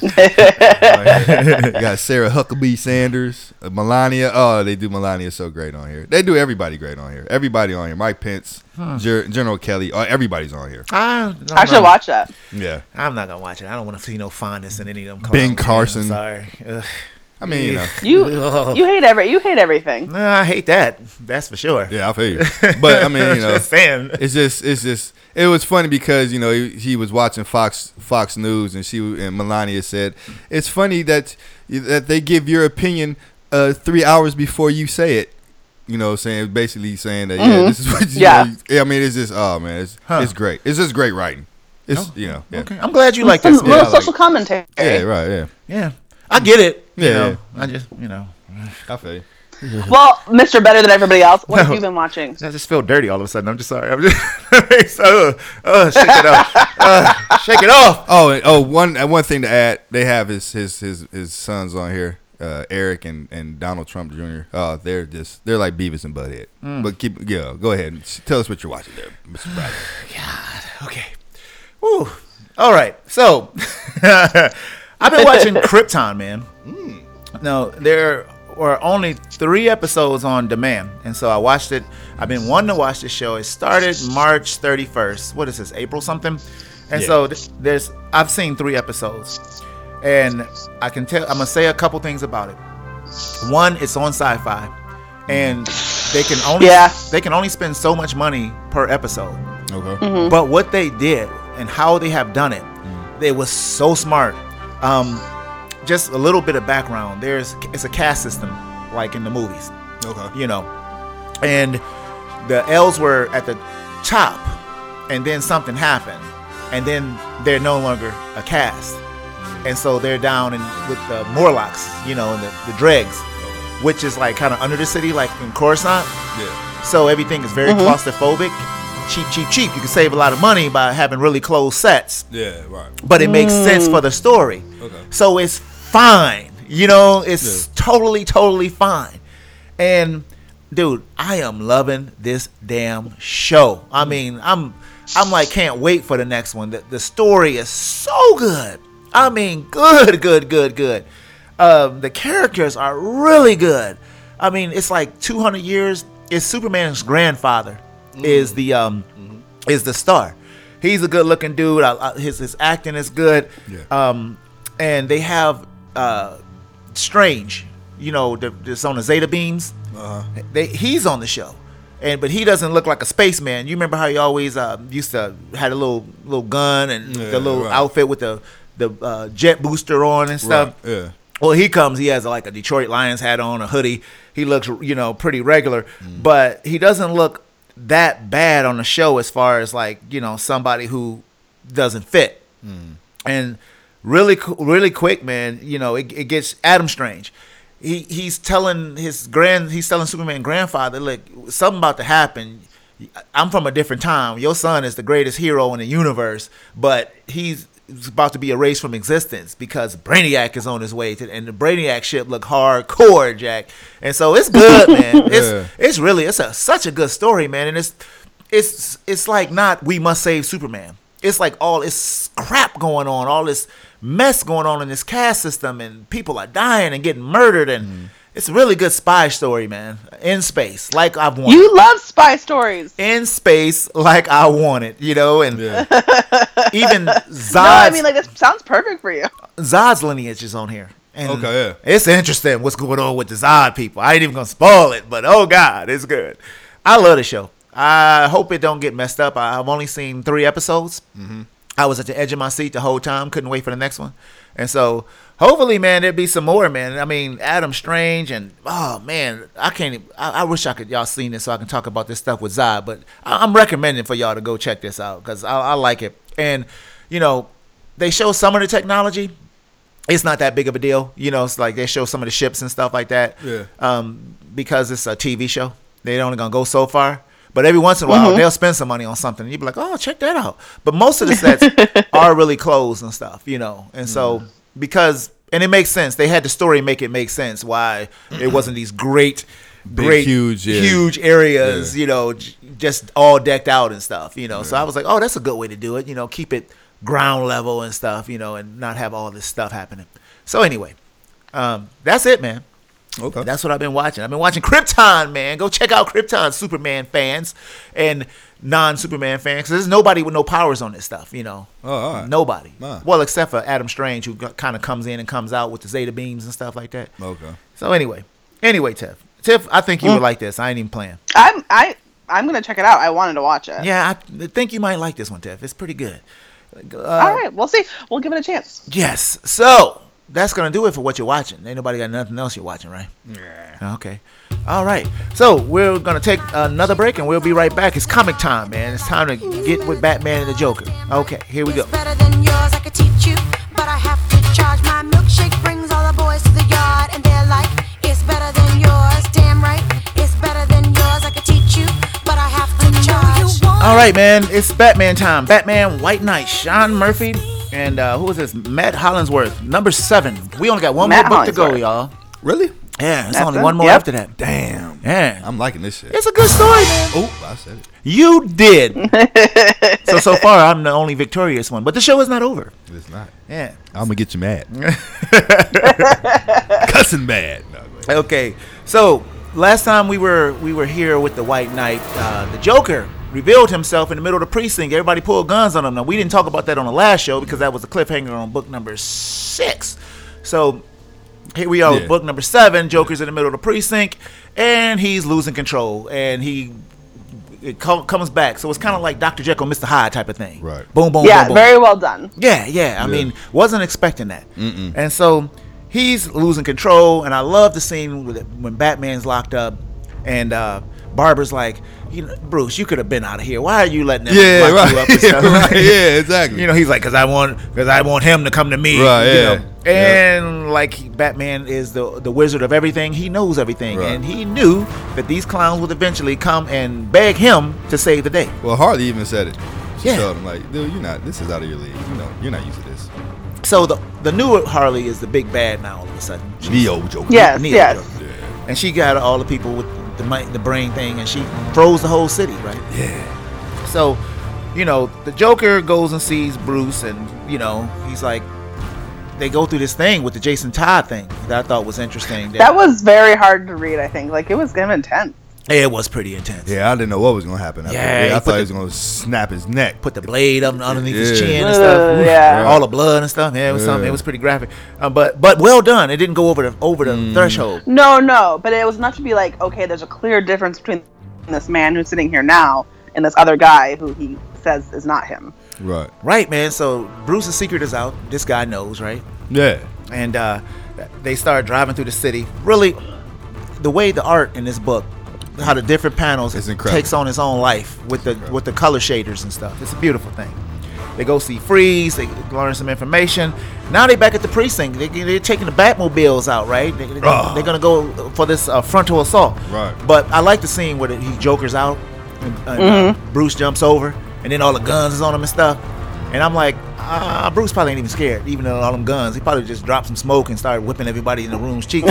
You got Sarah Huckabee Sanders, uh, Melania. Oh, they do Melania so great on here. They do everybody great on here. Everybody on here. Mike Pence, Ger- General Kelly. Oh, everybody's on here. I, don't I should know. watch that. Yeah. I'm not gonna watch it. I don't want to see no fondness in any of them. Ben clowns, man. Carson. I'm sorry. Ugh. I mean, you know. You Ugh. you hate every you hate everything. No, I hate that. That's for sure. Yeah, I feel you. But I mean, you know, Just saying. it's just, it's just, it was funny because you know he, he was watching Fox Fox News and she and Melania said it's funny that that they give your opinion uh, three hours before you say it. You know, saying basically saying that yeah, this is what you Yeah. know, I mean, it's just oh man, it's Huh. it's great. It's just great writing. It's Oh, you know, yeah, Okay, I'm glad you like Some this. little I like social it. commentary. yeah, right, yeah. Yeah, I get it. You Yeah, know, I just you know, I feel you. Well, Mister Better Than Everybody Else. What have you been watching? I just feel dirty all of a sudden. I'm just sorry. I'm just uh, uh, shake it off. Uh, shake it off. Oh, and- oh, one uh, one thing to add, they have his his his, his sons on here, uh, Eric and, and Donald Trump Junior Oh, they're just they're like Beavis and Butthead. But keep yeah, go ahead and s- tell us what you're watching there, Mister Bradley. Okay. Woo. All right. So I've been watching Krypton, man. No, there were only three episodes on demand, and so I watched it. I've been wanting to watch this show. It started March thirty-first. What is this? April something? And Yeah. so th- there's I've seen three episodes, and I can tell. I'm gonna say a couple things about it. One, it's on Sci-Fi, and they can only Yeah. they can only spend so much money per episode. Okay. But what they did and how they have done it, it was so smart. Um, just a little bit of background. There's it's a caste system like in the movies, Okay. you know, and the elves were at the top, and then something happened, and then they're no longer a caste, and so they're down in with the Morlocks, you know, and the, the dregs, which is like kind of under the city, like in Coruscant. Yeah. So everything is very claustrophobic, cheap, cheap, cheap. You can save a lot of money by having really close sets. Yeah, right. But it makes sense for the story. Okay. So it's fine. You know, it's Yeah. totally, totally fine. And dude, I am loving this damn show. I mean, I'm I'm like can't wait for the next one. The, the story is so good. I mean, good, good, good, good. Um, the characters are really good. I mean, it's like two hundred years. It's Superman's grandfather is the um is the star. He's a good looking dude. I, I, his his acting is good. Yeah. Um, and they have uh, Strange. You know, the, that's on the Zeta beams. Uh-huh. They he's on the show, and but he doesn't look like a spaceman. You remember how he always uh, used to had a little little gun and Yeah, the little right. outfit with the the uh, jet booster on and stuff. Right. Yeah. Well, he comes. He has like a Detroit Lions hat on, a hoodie. He looks, you know, pretty regular, but he doesn't look that bad on the show as far as like, you know, somebody who doesn't fit. And really, qu- really quick, man. You know, it, it gets Adam Strange. He he's telling his grand. He's telling Superman grandfather, look, something about to happen. I'm from a different time. Your son is the greatest hero in the universe, but he's it's about to be erased from existence because Brainiac is on his way to, and the Brainiac ship look hardcore, Jack. And so it's good, man. It's Yeah. it's really it's a such a good story, man. And it's it's it's like not we must save Superman. It's like all this crap going on, all this mess going on in this caste system, and people are dying and getting murdered, and it's a really good spy story, man. In space, like I've wanted. You love spy stories. In space, like I wanted, you know, and Yeah. even Zod's, No, I mean, like, this sounds perfect for you. Zod's lineage is on here. And Okay, yeah. it's interesting what's going on with the Zod people. I ain't even gonna spoil it, but oh god, it's good. I love the show. I hope it don't get messed up. I've only seen three episodes. Mm-hmm. I was at the edge of my seat the whole time. Couldn't wait for the next one. And so hopefully, man, there'll be some more, man. I mean, Adam Strange and oh man, I can't. Even, I, I wish I could y'all seen this so I can talk about this stuff with Zod. But I, I'm recommending for y'all to go check this out because I, I like it. And you know, they show some of the technology. It's not that big of a deal, you know. It's like they show some of the ships and stuff like that. Yeah. Um, because it's a T V show, they're only gonna go so far. But every once in a while, Mhm. they'll spend some money on something. And you'll be like, oh, check that out. But most of the sets are really closed and stuff, you know. And so, because, and it makes sense. They had the story make it make sense why it wasn't these great, Big, great, huge, yeah. huge areas, Yeah. you know, j- just all decked out and stuff, you know. So I was like, oh, that's a good way to do it. You know, keep it ground level and stuff, you know, and not have all this stuff happening. So anyway, um, that's it, man. Okay. That's what I've been watching. I've been watching Krypton, man. Go check out Krypton, Superman fans and non-Superman fans. 'Cause there's nobody with no powers on this stuff, you know. Oh, all right. Nobody. Nah. Well, except for Adam Strange, who kind of comes in and comes out with the Zeta beams and stuff like that. Okay. So anyway, anyway, Tiff. Tiff, I think you would like this. I ain't even playing. I'm I I'm gonna check it out. I wanted to watch it. Yeah, I think you might like this one, Tiff. It's pretty good. Uh, All right, we'll see. We'll give it a chance. Yes. So that's gonna do it for what you're watching. Ain't nobody got nothing else you're watching, right? Yeah. Okay. All right. So we're gonna take another break, and we'll be right back. It's comic time, man. It's time to get with Batman and the Joker. Okay, here we go. It's better than yours, I could teach you, but I have to charge. My milkshake brings all the boys to the yard, and they're like, it's better than yours. Damn right, it's better than yours, I could teach you, but I have to charge. All right, man. It's Batman time. Batman, White Knight, Sean Murphy, and uh, who is this? Matt Hollingsworth, number seven. We only got one Matt more book to go, Hollingsworth. y'all. Really? Yeah, there's That's only it. one more Yep. after that. Damn. Yeah, I'm liking this shit. it's a good story, man. Oh, I said it. You did. so so far, I'm the only victorious one, but the show is not over. It's not. Yeah. I'm gonna get you mad. Cussing mad. No, go ahead. Okay, so last time we were we were here with the White Knight, uh, the Joker revealed himself in the middle of the precinct. Everybody pulled guns on him. Now we didn't talk about that on the last show because that was a cliffhanger on book number six. So here we are with Yeah. book number seven. Joker's in the middle of the precinct, and he's losing control, and he it co- comes back. So it's kind of like Doctor Jekyll, Mister Hyde type of thing. Right. Boom, boom, Yeah, boom, boom. very well done. Yeah, yeah. I Yeah. mean, wasn't expecting that. And so he's losing control. And I love the scene with it, when Batman's locked up, and uh, Barbara's like, you know, Bruce, you could have been out of here. Why are you letting them Yeah, lock you right. up and stuff? Right, yeah, exactly. You know, he's like, because I want, because I want him to come to me. Right, you yeah. know. And like he- Batman is the the wizard of everything, he knows everything, Right. and he knew that these clowns would eventually come and beg him to save the day. Well, Harley even said it. She Yeah. told him like, dude, you're not. This is out of your league. You know, you're not used to this. So the the new Harley is the big bad now. All of a sudden, She's- Neo Joker. Yes, Neo yes. Joker. And she got all the people with the mi- the brain thing, and she froze the whole city, right? Yeah. So, you know, the Joker goes and sees Bruce, and you know, he's like, they go through this thing with the Jason Todd thing that I thought was interesting. That was very hard to read, I think. Like, it was kind of intense. It was pretty intense. Yeah, I didn't know what was gonna happen. After. Yeah, Yeah, he I put thought the- he was gonna snap his neck. Put the blade up underneath his Yeah. chin and Ugh, stuff. Oof. yeah. All the blood and stuff. Yeah, it was something. Yeah. It was pretty graphic, uh, but but well done. It didn't go over the over the Mm. threshold. No, no, but it was enough to be like, okay, there's a clear difference between this man who's sitting here now and this other guy who he says is not him. Right. Right, man. So Bruce's secret is out. This guy knows, right? Yeah. And uh, they start driving through the city. Really, the way the art in this book, how the different panels It's incredible. takes on its own life with the with the color shaders and stuff. It's a beautiful thing. They go see Freeze. They learn some information. Now they back at the precinct. They, they're taking the Batmobiles out, right? They, they're, gonna, Oh. they're gonna go for this uh, frontal assault. Right. But I like the scene where he jokers out, and, and, uh, Bruce jumps over, and then all the guns is on him and stuff. And I'm like, ah, Bruce probably ain't even scared, even though all them guns. He probably just dropped some smoke and started whipping everybody in the room's cheeks.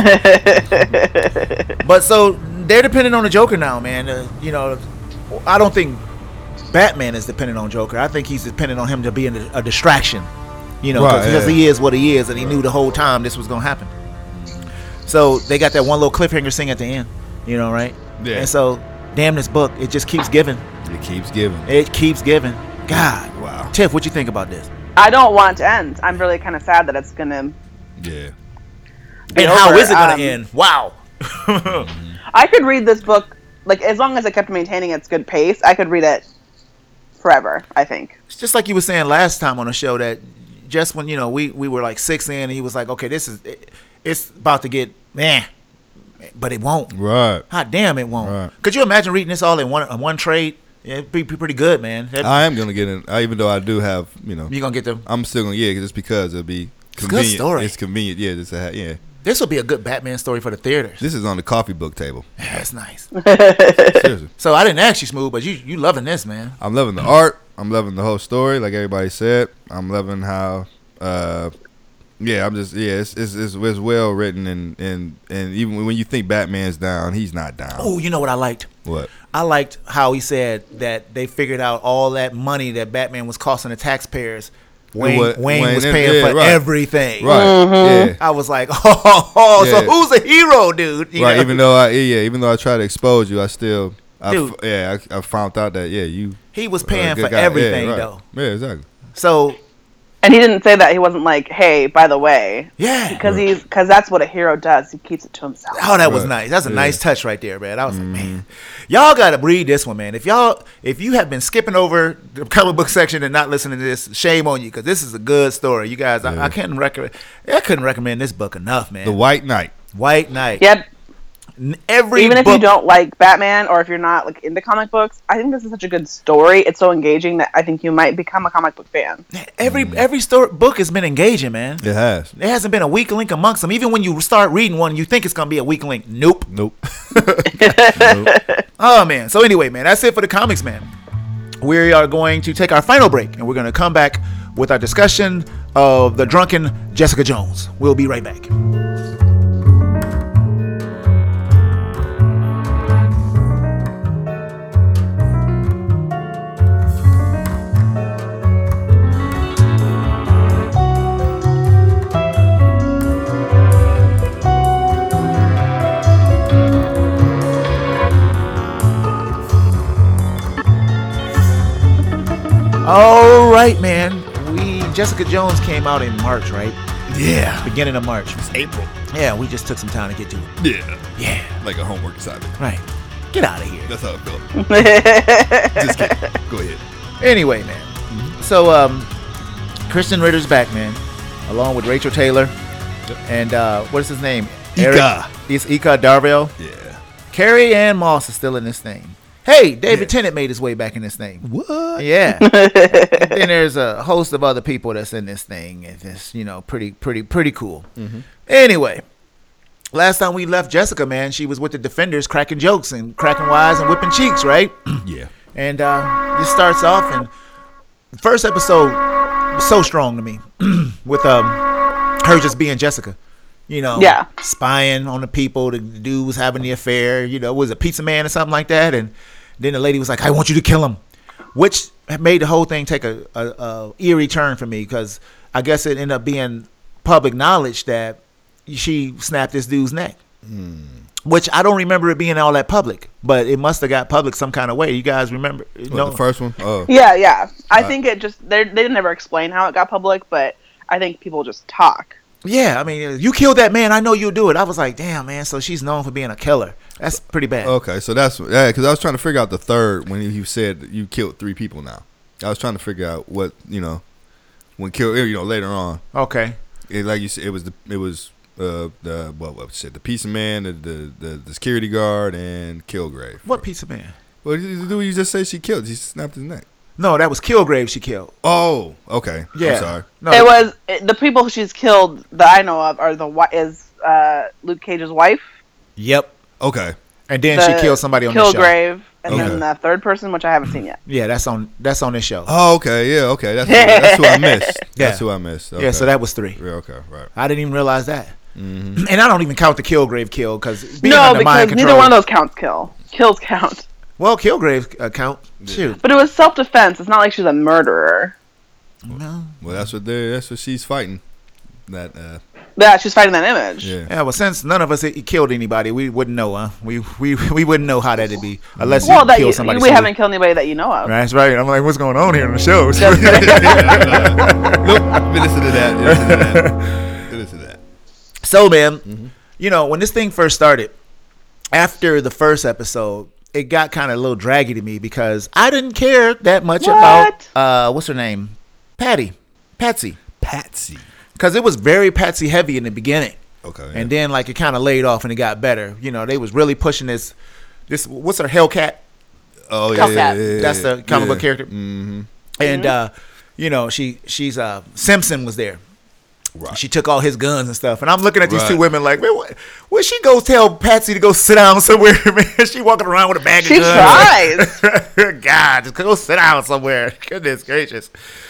But so they're dependent on the Joker now, man. Uh, you know, I don't think Batman is dependent on Joker. I think he's dependent on him to be a, a distraction. You know, Right, because yeah. he is what he is, and he knew the whole time this was gonna happen. So they got that one little cliffhanger scene at the end. You know, right? Yeah. And so, damn, this book, it just keeps giving. It keeps giving. It keeps giving. God. Wow. Tiff, what you think about this? I don't want it to end. I'm really kind of sad that it's going to Yeah. And over. how is it gonna Um, end? Wow. I could read this book, like, as long as I kept maintaining its good pace, I could read it forever, I think. It's just like you were saying last time on the show that just when, you know, we, we were like six in, and he was like, okay, this is, it, it's about to get, man, but it won't. Right. God damn, it won't. Right. Could you imagine reading this all in one in one trade? Yeah, it'd be, be pretty good, man. That- I am gonna get in. I, even though I do have, you know, You're gonna get them. I'm still gonna yeah, just because it'll be It's a good convenient. story. It's convenient. Yeah, just to have, yeah. This would be a good Batman story for the theaters. This is on the coffee book table. Yeah, that's nice. Seriously. So I didn't ask you, Smooth, but you you loving this, man? I'm loving the art. I'm loving the whole story, like everybody said. I'm loving how, uh, yeah, I'm just yeah, it's it's, it's, it's well written, and, and and even when you think Batman's down, he's not down. Oh, you know what I liked? What? I liked how he said that they figured out all that money that Batman was costing the taxpayers. Wayne, What- Wayne, Wayne was and- paying yeah, for right. everything. Right. Yeah. I was like, oh, so Yeah. who's a hero, dude? You Right. know? Even though I yeah, even though I try to expose you, I still. I, Dude. f- yeah, I, I found out that yeah, you he was are a paying good for guy. Yeah, everything, right. though. Yeah, exactly. So And he didn't say that. He wasn't like, hey, by the way. yeah, Because he's because that's what a hero does. He keeps it to himself. oh, that was Right. nice. That's a Yeah. nice touch right there, man. I was like, man, y'all gotta read this one, man. If y'all, if you have been skipping over the comic book section and not listening to this, shame on you, because this is a good story. You guys, I, Yeah. I can't recommend. I couldn't recommend this book enough, man. The White Knight. White Knight. Yep. N- Every Even if book, you don't like Batman or if you're not like into comic books, I think this is such a good story. It's so engaging that I think you might become a comic book fan. every every story book has been engaging, man. It has. There hasn't been a weak link amongst them. Even when you start reading one, you think it's gonna be a weak link. Nope. Nope. nope. Oh man. So anyway, man, that's it for the comics, man. We are going to take our final break, and we're going to come back with our discussion of the drunken Jessica Jones. We'll be right back. All right, man. We Jessica Jones came out in March, right? Yeah. Beginning of March. It's April. Yeah, we just took some time to get to it. Yeah. Yeah, Like a homework assignment. right. Get out of here. That's how it felt. Just kidding. Go ahead. Anyway, man. So, um, Kristen Ritter's back, man, along with Rachel Taylor and uh, what is his name? Ika. It's Ika Darville. Yeah. Carrie Ann Moss is still in this thing. Hey, David Tennant made his way back in this thing. What? Yeah. And then there's a host of other people that's in this thing. And it's, you know, pretty, pretty, pretty cool. Mm-hmm. Anyway, last time we left Jessica, man, she was with the Defenders cracking jokes and cracking wise and whipping cheeks, right? Yeah. And uh, this starts off, and the first episode was so strong to me with um, her just being Jessica. You know, Yeah. spying on the people. The dude was having the affair. You know, was a pizza man or something like that. And then the lady was like, "I want you to kill him," which made the whole thing take a, a, a eerie turn for me because I guess it ended up being public knowledge that she snapped this dude's neck. Mm. Which I don't remember it being all that public, but it must have got public some kind of way. You guys remember? What, No, the first one? Oh. Yeah, yeah. I Uh, think it just they they never explain how it got public, but I think people just talk. yeah. I mean, you killed that man. I know you'll do it. I was like, damn, man. So she's known for being a killer. That's pretty bad. Okay, so that's yeah. Because I was trying to figure out the third when you said that you killed three people. Now I was trying to figure out what you know when kill you know later on. Okay. It, like you said, it was the it was uh the what what said the pizza man, the, the the the security guard, and Kilgrave. What piece of man? Well, the dude you just said she killed. She snapped his neck. No, that was Kilgrave she killed. Oh, okay. Yeah. I'm sorry. No, It was it, the people she's killed that I know of are the wi- is uh, Luke Cage's wife, Yep. Okay. And then the she killed somebody on the show. Kilgrave, and Okay. then the third person, which I haven't seen yet. Yeah, that's on that's on this show. Oh, okay. Yeah. Okay. That's who, that's who I missed. Yeah. That's who I missed. Okay. Yeah, so that was three. Yeah, okay. Right. I didn't even realize that. Mm-hmm. And I don't even count the Kilgrave kill because No, because neither one of those counts kill. Kills count. Well, Kilgrave uh, count. Shoot. But it was self defense. It's not like she's a murderer. No. Well, that's what they. That's what she's fighting. That. uh Yeah, she's fighting that image. Yeah. Yeah, well, since none of us had killed anybody, we wouldn't know, huh? We we we wouldn't know how that'd be unless Well, you that kill you, somebody. we so- haven't killed anybody that you know of. That's right. I'm like, what's going on here in the show? Just kidding. Nope. Listen to that. Listen to that. Listen to that. So, man, you know, when this thing first started, after the first episode, it got kind of a little draggy to me because I didn't care that much What? about uh, what's her name, Patty, Patsy, Patsy. because it was very Patsy heavy in the beginning, Okay. and then like it kind of laid off and it got better. You know, they was really pushing this. This what's her Hellcat? Oh yeah, yeah, Hellcat. yeah, yeah. That's the comic book character. Mm-hmm. And uh, you know, she she's uh Simpson was there. Right. She took all his guns and stuff, and I'm looking at these Right. two women like, man, what, where she go tell Patsy to go sit down somewhere, man? She walking around with a bag She of guns. tries. God, just go sit down somewhere. Goodness gracious.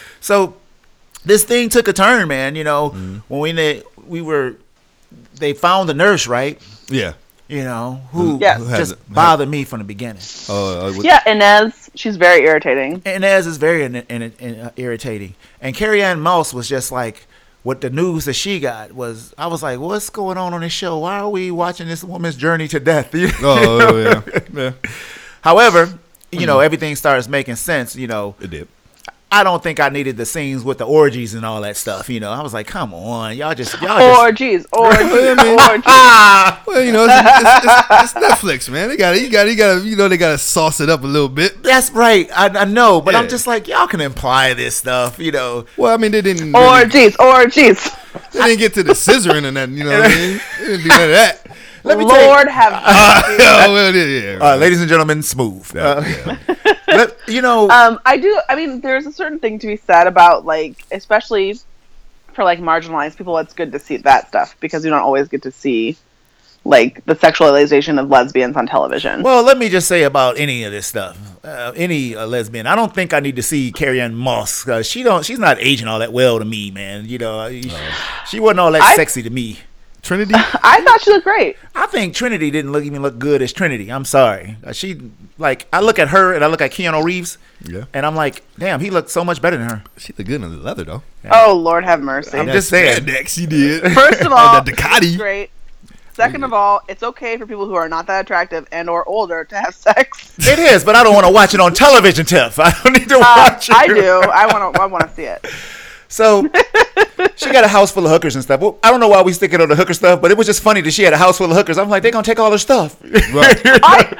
So this thing took a turn, man. You know, Mm-hmm. when we ne- we were, they found the nurse, right? Yeah. You know, who Yeah. Who had just the- bothered me from the beginning. Uh, uh, with- Yeah, Inez. She's very irritating. And as is very in, in, in, uh, irritating. And Carrie Ann Moss was just like, what the news that she got was, I was like, what's going on on this show? Why are we watching this woman's journey to death? You know? Oh, oh, yeah. Yeah. However, you know, everything starts making sense. You know, It did. I don't think I needed the scenes with the orgies and all that stuff. You know, I was like, come on, y'all just, y'all just. Orgies, orgies, I mean- orgies. Well, you know, it's, it's, it's, it's Netflix, man. They got, you got, you got, you know, they got to sauce it up a little bit. That's right. I, I know, but I'm Yeah. just like, y'all can imply this stuff, you know. Well, I mean, they didn't. Really, Orgies, orgies. they didn't get to the scissoring and nothing. You know what I mean? They didn't do none of that. Let me tell you- Lord have mercy. Oh, well, yeah, yeah. Uh, ladies and gentlemen, smooth. Uh, let- you know, Um, I do. I mean, there's a certain thing to be said about like, especially for like marginalized people. It's good to see that stuff because you don't always get to see like the sexualization of lesbians on television. well, let me just say about any of this stuff, uh, any uh, lesbian. I don't think I need to see Carrie Ann Moss. Uh, she don't. She's not aging all that well to me, man. You know, she wasn't all that I- sexy to me. Trinity. I thought she looked great. I think Trinity didn't look even look good as Trinity. I'm sorry. Uh, she like I look at her and I look at Keanu Reeves, Yeah. and I'm like, damn, he looked so much better than her. She looked good in the leather though. Oh Lord have mercy. I'm just saying. Spandex, she did. First of all, And the Ducati. she's great. Second of all, it's okay for people who are not that attractive and or older to have sex. It is, but I don't want to watch it on television, Tiff. I don't need to Uh, watch it. I do. I want to. I want to see it. So she got a house full of hookers and stuff. Well, I don't know why we sticking on the hooker stuff, but it was just funny that she had a house full of hookers. I'm like, they're gonna take all her stuff. Right. I,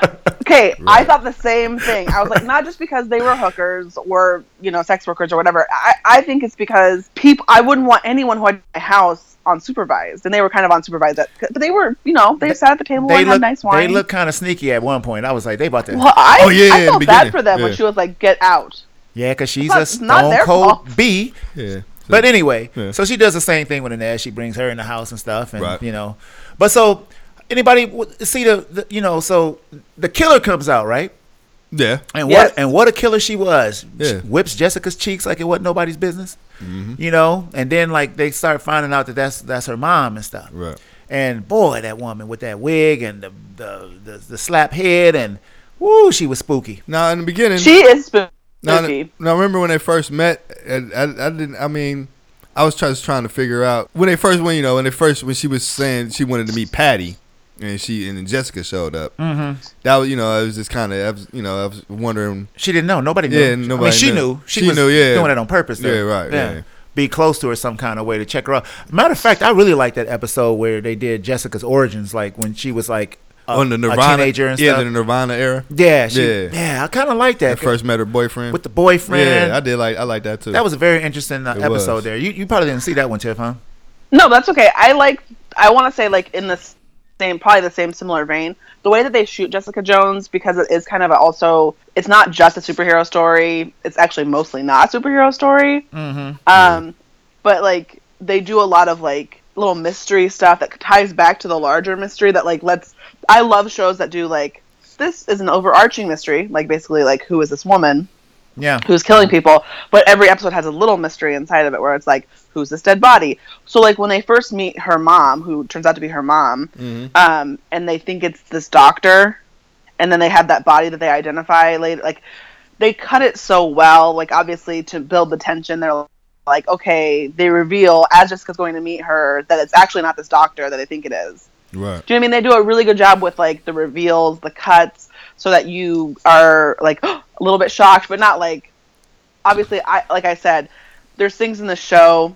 Okay, I Right. thought the same thing. I was like, not just because they were hookers or, you know, sex workers or whatever. I, I think it's because people. I wouldn't want anyone who had my house unsupervised, and they were kind of unsupervised. At, but they were, you know, they sat at the table They and look had nice wine. they look kind of sneaky at one point. I was like, they about to. Well, I, Oh, yeah, I in the felt bad beginning. for them when Yeah. she was like, "Get out." Yeah, because she's not- a it's not stone their cold fault. B. Yeah. But anyway, Yeah. so she does the same thing with Inez. She brings her in the house and stuff, and Right. you know. But so anybody w- see the, the you know so the killer comes out, right? Yeah. And Yes. what and what a killer she was. Yeah. She whips Jessica's cheeks like it wasn't nobody's business. Mm-hmm. You know, and then like they start finding out that that's that's her mom and stuff. Right. And boy, that woman with that wig and the the the, the slap head and woo, she was spooky. Now in the beginning, She is spooky. now, now remember when they first met? And I, I didn't. I mean, I was just trying to figure out when they first when you know when they first when she was saying she wanted to meet Patty, and she and then Jessica showed up. Mm-hmm. That was you know I was just kind of I was you know I was wondering. She didn't know. Nobody knew. Yeah, I mean, nobody she knew. knew. She, She was knew, yeah. doing it on purpose. Though. Yeah, right, yeah. Be close to her some kind of way to check her out. Matter of fact, I really like that episode where they did Jessica's origins, like when she was like a, On the a Nirvana, teenager and yeah, stuff. the Nirvana era. Yeah, she, Yeah. yeah, I kind of like that. I first met her boyfriend with the boyfriend. Yeah, I did like I like that too. That was a very interesting uh, It episode was. there. You you probably didn't see that one, Tiff, huh? No, that's okay. I like. I want to say like in the same, probably the same similar vein. The way that they shoot Jessica Jones, because it is kind of a, also, it's not just a superhero story. It's actually mostly not a superhero story. Mm-hmm. Um, but like they do a lot of like little mystery stuff that ties back to the larger mystery. That like lets. I love shows that do like this is an overarching mystery, like basically like who is this woman Yeah. who's killing people, but every episode has a little mystery inside of it where it's like, who's this dead body? So like when they first meet her mom, who turns out to be her mom, Mhm. um, and they think it's this doctor, and then they have that body that they identify later, like they cut it so well, like obviously to build the tension, they're like, okay, they reveal as Jessica's going to meet her that it's actually not this doctor that they think it is. right. Do you know what I mean? They do a really good job with like the reveals, the cuts, so that you are like a little bit shocked, but not like. Obviously, I like I said, there's things in the show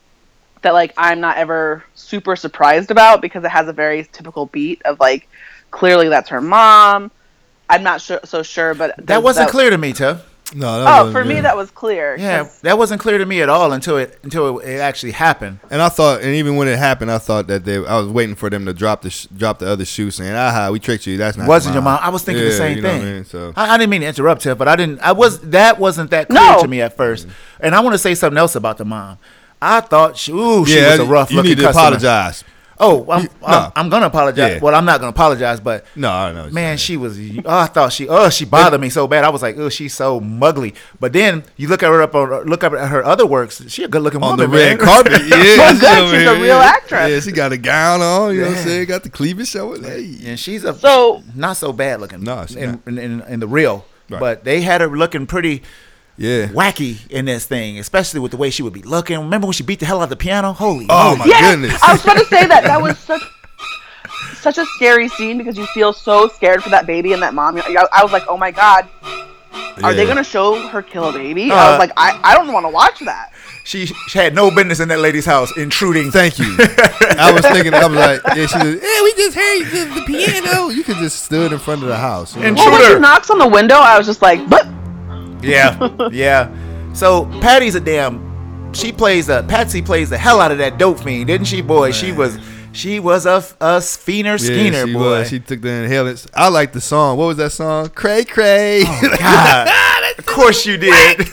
that like I'm not ever super surprised about because it has a very typical beat of like clearly that's her mom. I'm not sure, so sure, but That wasn't clear to me, Tiff. No, that Oh, wasn't for me good. that was clear. Yeah, 'cause- that wasn't clear to me at all until it until it, it actually happened. And I thought, and even when it happened, I thought that they, I was waiting for them to drop the sh- drop the other shoe, saying, "Aha, we tricked you. That's not Wasn't your mom? I was thinking the Yeah, same you know thing. what I mean? So I, I didn't mean to interrupt, Tiff, but I didn't. I was that wasn't that clear No. to me at first. And I want to say something else about the mom. I thought she, ooh, she yeah, was a rough you looking need to customer. apologize. Oh, I'm, You- I'm, no. I'm gonna apologize. Yeah. Well, I'm not gonna apologize, but No, I know. what you're man, saying. she was. Oh, I thought she. Oh, she bothered me so bad. I was like, oh, she's so muggly. But then you look at her up on look up at her other works. She a good looking on woman, the red man. carpet. Yeah, Well, she good, over she's a here, real yeah. actress. Yeah, she got a gown on. You know what I'm Yeah. saying? Got the cleavage showing. Hey. And she's a So- not so bad looking. No, she's in, not. in, in, in the real. Right. But they had her looking pretty Yeah. wacky in this thing, especially with the way she would be looking. Remember when she beat the hell out of the piano? Holy Oh moly. my Yeah, goodness. I was about to say that. That was such such a scary scene because you feel so scared for that baby and that mom. I, I was like, oh my god, are they Yeah. gonna show her kill a baby? I Uh, was like, I, I don't want to watch that. She, she had no business in that lady's house intruding. Thank you. I was thinking, I was like, yeah, she said, yeah, we just heard the, the piano. You could just stood in front of the house. You know? And Well, when Intruder. she knocks on the window, I was just like, but Yeah, yeah. So Patty's a damn. She plays the Patsy plays the hell out of that dope fiend, didn't she, boy? She was she was a a fiender Yeah, skeener, she boy. was. She took the inhalants. I like the song. What was that song? Cray Cray. God, of course you did.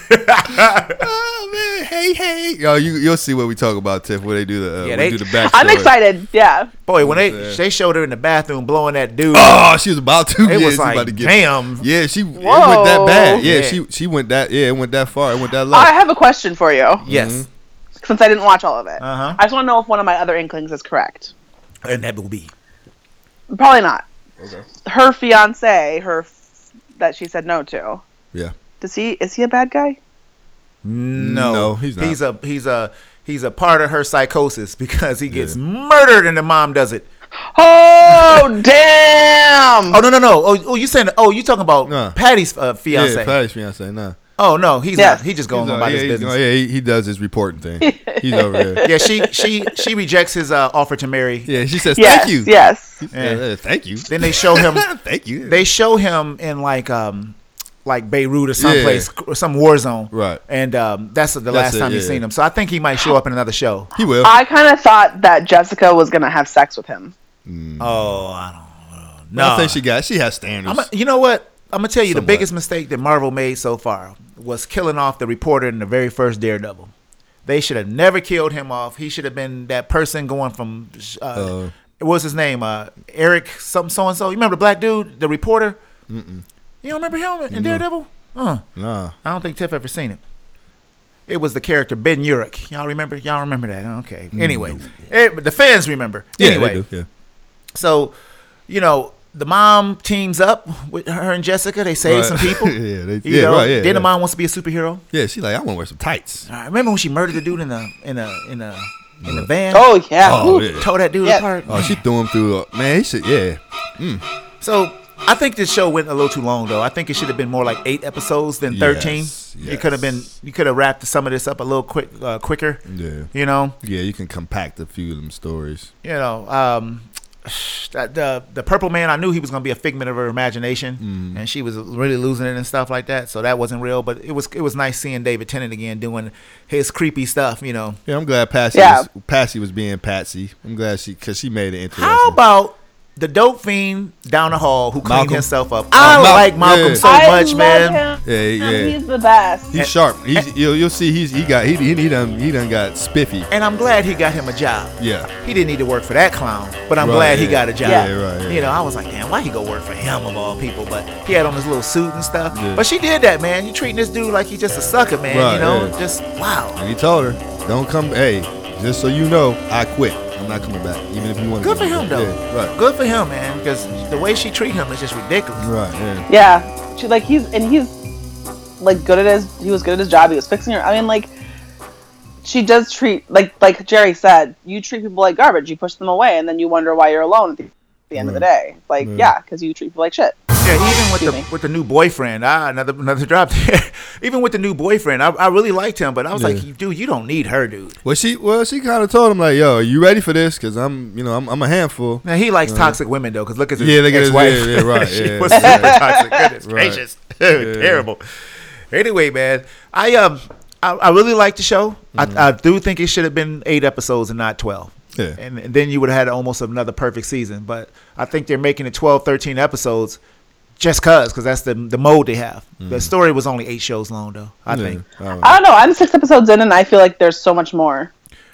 Oh man, hey hey. Yo, you you'll see what we talk about, Tiff. Where they do the uh, Yeah, we they- do the backstory. I'm excited. Yeah. Boy, when they Yeah. they showed her in the bathroom blowing that dude, Oh, she was about to. it yeah, was she like, about to get, damn. Yeah, she it went Whoa. that bad. Yeah, Yeah. she she went that. Yeah, it went that far. It went that low. I have a question for you Yes, since I didn't watch all of it. Uh-huh. I just want to know if one of my other inklings is correct. and that will be. Probably not. Okay. Her fiance, her f- that she said no to. Yeah. Does he? Is he a bad guy? No, No, he's not. He's a he's a he's a part of her psychosis because he gets murdered and the mom does it. Oh damn! Oh no no no! Oh, oh you saying? Oh, you talking about Nah. Patty's uh, fiance? Yeah, Patty's fiance. Nah. Oh no, he's Yes. not. He just going He's, uh, about yeah, his he's business. going- yeah, he, he does his reporting thing. He's over there. Yeah, she she she rejects his uh, offer to marry. Yeah, she says Yes, thank you. yes. He said, uh, thank you. Then they show him. Thank you. They show him in like um like Beirut or someplace, or some war zone. Right. And um, that's the That's last it, time you've yeah. seen him. So I think he might show up in another show. He will. I kind of thought that Jessica was gonna have sex with him. Oh, I don't know. No, I No, think she got. She has standards. I'm a, you know what? I'm gonna tell you the Somewhat. biggest mistake that Marvel made so far was killing off the reporter in the very first Daredevil. They should have never killed him off. He should have been that person going from. Uh, Uh, what was his name? Uh, Eric, some so and so. You remember the black dude, the reporter? Mm-mm. You don't remember him in Daredevil? Uh, nah. I don't think Tiff ever seen it. It was the character Ben Urich. Y'all remember? Y'all remember that? Okay. Anyway, eh, but the fans remember. Yeah, Anyway, they do, yeah. so you know the mom teams up with her and Jessica. They save Right. some people. Yeah, they- you yeah, know, right, yeah, Then yeah. the mom wants to be a superhero. Yeah, she like, I want to wear some tights. I remember when she murdered the dude in the in the in the in the van. Oh yeah. Oh, Ooh. yeah. Tore that dude Yeah. apart. Oh, she threw him through. Uh, man, he should. Yeah. So I think this show went a little too long, though. I think it should have been more like eight episodes than thirteen. Yes, You could have been, you could have wrapped some of this up a little quick, uh, quicker. Yeah. You know, Yeah, you can compact a few of them stories. you know. Um, that the the Purple Man, I knew he was gonna be a figment of her imagination, Mm-hmm. and she was really losing it and stuff like that. So that wasn't real, but it was it was nice seeing David Tennant again doing his creepy stuff. You know, Yeah, I'm glad Patsy. Yeah. Was, Patsy was being Patsy. I'm glad she because she made it interesting. how about the dope fiend down the hall who cleaned Malcolm? himself up? I Mal- like Malcolm yeah. so I much, love man. him. Yeah, yeah. He's the best. He's sharp. He's, you'll, you'll see. He's he got he he, he done he done got spiffy. And I'm glad he got him a job. Yeah. He didn't need to work for that clown, but I'm Right, glad he yeah. got a job. Yeah, right, yeah. You know, I was like, damn, why he go work for him of all people? But he had on his little suit and stuff. Yeah. But she did that, man. You treating this dude like he's just a sucker, man. Right, you know, yeah. just wow. And he told her, "Don't come. Hey, just so you know, I quit. I'm not coming back. Even if you want to." Good for him, though. Yeah, right. Good for him, man. Because the way she treat him is just ridiculous. Right. Yeah. Yeah, she like he's and he's like good at his. He was good at his job. He was fixing her. I mean, like she does treat like like Jerry said. You treat people like garbage. You push them away, and then you wonder why you're alone at the, the end of the day. Like Right. yeah, because you treat people like shit. Yeah, even with Excuse the me. with the new boyfriend, ah, another another drop there. Even with the new boyfriend, I, I really liked him, but I was Yeah. like, dude, you don't need her, dude. Well, she well she kind of told him like, "Yo, are you ready for this? Because I'm you know I'm, I'm a handful." Now he likes toxic women though, because look at his Yeah, look at his- ex-wife. yeah, yeah, right, she yeah. was super toxic. Goodness Right. gracious, terrible. Anyway, man, I um I, I really like the show. Mm-hmm. I, I do think it should have been eight episodes and not twelve. Yeah. And, and then you would have had almost another perfect season. But I think they're making it twelve, thirteen episodes just cause, because that's the the mode they have. The story was only eight shows long though. I Mm-hmm. Yeah, think. I don't know. I don't know. I'm six episodes in, and I feel like there's so much more.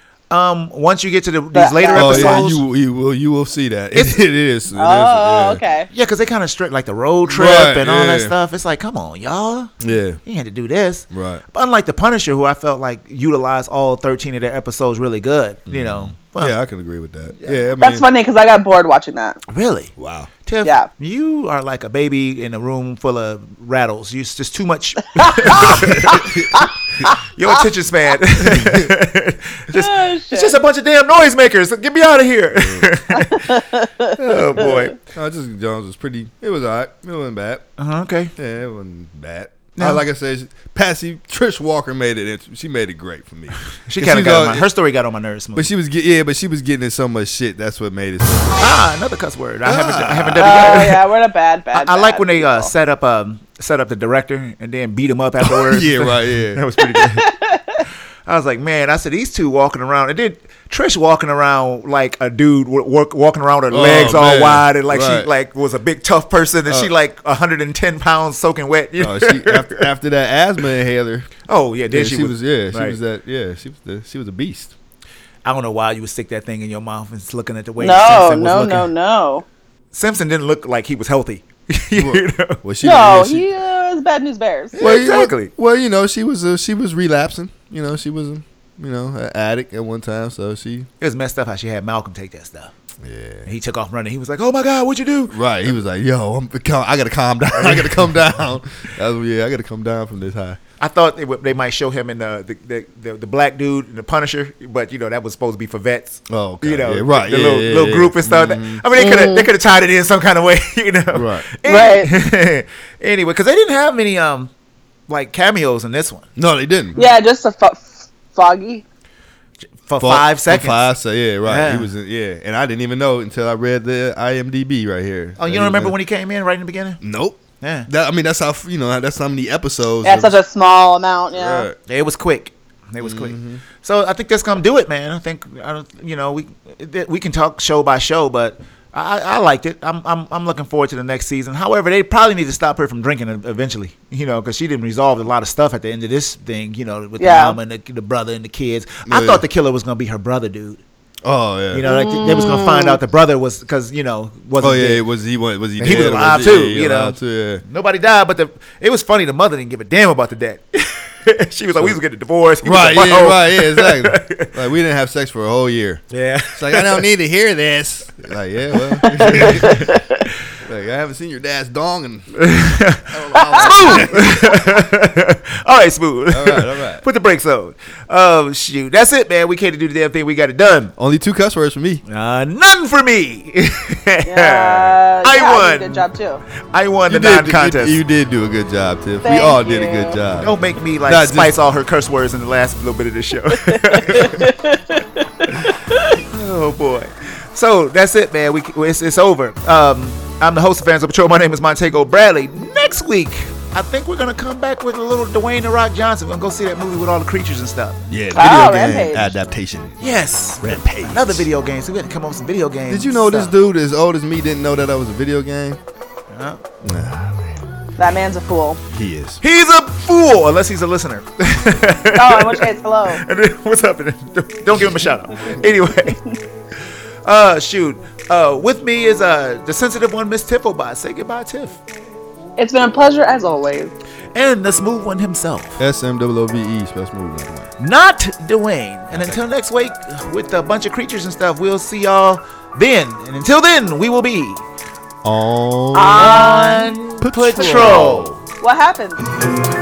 Um, once you get to the, these That- later that- Oh yeah, episodes, you you will you will see that. It, It's- it is. It is, Oh, yeah. okay. yeah, because they kind of strict like the road trip Right, and all that yeah. stuff. It's like, come on, y'all, Yeah. you had to do this. Right. But unlike the Punisher, who I felt like utilized all thirteen of their episodes really good, you know. Well, Yeah, I can agree with that. Yeah, I mean, That's funny because I got bored watching that. really. wow. Tiff, Yeah. you are like a baby in a room full of rattles. You just too much. Your attention span. just, Oh, it's just a bunch of damn noisemakers. Get me out of here. Oh boy. No, just Jones was pretty. It was alright. It wasn't bad. Uh-huh, okay. Yeah, it wasn't bad. No. Uh, like I said, Patsy Trish Walker made it. int- She made it great for me. She 'Cause kind of she's got all- on my, her story got on my nerves. But she was get, yeah, but she was getting in so much shit. That's what made it. So ah, another cuss word. I haven't I haven't Oh done it yet. yeah, we're in a bad, bad. I, I like bad when they uh, people. set up um set up the director and then beat him up afterwards. yeah, right, yeah. That was pretty good. I was like, man, I said these two walking around, and then Trish walking around like a dude w- walk, walking around with her Oh, legs all man. wide, and like she Right. like was a big tough person, and she Uh. like one hundred ten pounds soaking wet. You know? Oh, she after, after that asthma inhaler. oh yeah, then Yeah, she, she, was, was, yeah, she right. was that yeah, she was the, she was a beast. I don't know why you would stick that thing in your mouth and just looking at the way No, Simpson was no, looking. no, no. Simpson didn't look like he was healthy. you know? Well, she No, yeah, she- he uh, is bad news bears. well, you- exactly. Well, you know, she was uh, she was relapsing. You know, she was a, you know an addict at one time. So she It was messed up how she had Malcolm take that stuff. yeah. And he took off running. He was like, "Oh my God, what'd you do?" Right, he was like, "Yo, I'm, I gotta calm down. I gotta come down. That was, yeah, I gotta come down from this high." I thought they, would, they might show him in the the, the the the black dude in the Punisher, but you know that was supposed to be for vets. Oh, okay. You know, Yeah, right, The yeah, little, yeah, little yeah. group and stuff. I mean, they could have they could have tied it in some kind of way, you know. Right. Any- anyway, because they didn't have many um like cameos in this one No, they didn't. Yeah, just a fo- Foggy. for For- five for seconds. Five, so yeah, right. Yeah. He was, in, yeah, and I didn't even know until I read the I M D B right here. Oh, you don't remember when he came in right in the beginning? Nope. Yeah, That, I mean, that's how you know. That's how many episodes. That's of- such a small amount. Yeah. Right. it was quick. It was quick. Mm-hmm. So I think that's gonna do it, man. I think I don't, you know, we we can talk show by show, but I, I liked it. I'm I'm I'm looking forward to the next season. However, they probably need to stop her from drinking eventually, you know, because she didn't resolve a lot of stuff at the end of this thing, you know, with Yeah. the mom and the, the brother and the kids. I Yeah. thought the killer was gonna be her brother, dude. Oh yeah. You know, like they was gonna find out the brother was because you know wasn't Oh yeah. dead. Was he? Was, was he? He was dead or alive he- too, yeah, he you know. alive too, yeah. Nobody died, but the it was funny. The mother didn't give a damn about the dad. She was like, we was getting a divorce. He was Right. a Yeah. butthole. Right. Yeah. Exactly. Like we didn't have sex for a whole year. Yeah. It's like I don't need to hear this. Like yeah. Well. Like I haven't seen your dad's dong and. All right, smooth. All right, all right. Put the brakes on. Oh shoot, that's it, man. We came to do the damn thing. We got it done. Only two cuss words for me. Uh, none for me. Yeah, I yeah, won. did a Good job too. I won You the did, non-contest. you, you did do a good job, Tiff. We Thank all did a you. good job. Don't make me like Not just- spice all her curse words in the last little bit of the show. Oh boy. So that's it, man. We it's, it's over. Um, I'm the host of Fans of Patrol. My name is Montego Bradley. Next week, I think we're gonna come back with a little Dwayne the Rock Johnson. We're gonna go see that movie with all the creatures and stuff. Yeah, video Oh, game Rampage. adaptation. Yes. Rampage. Another video game. So we had to come up with some video games. Did you know this stuff. dude as old as me didn't know that I was a video game? Huh? That man's a fool. He is. He's a fool, unless he's a listener. Oh, in which case, hello. And then, what's up? Don't give him a shout out. Anyway, uh, shoot. Uh, with me is uh the sensitive one, Miss Tiffobot. Say goodbye, Tiff. It's been a pleasure as always. And the smooth one himself, S M O O V E, special movie. not Dwayne. And until next week, with a bunch of creatures and stuff, we'll see y'all then. And until then, we will be On on patrol. What happened?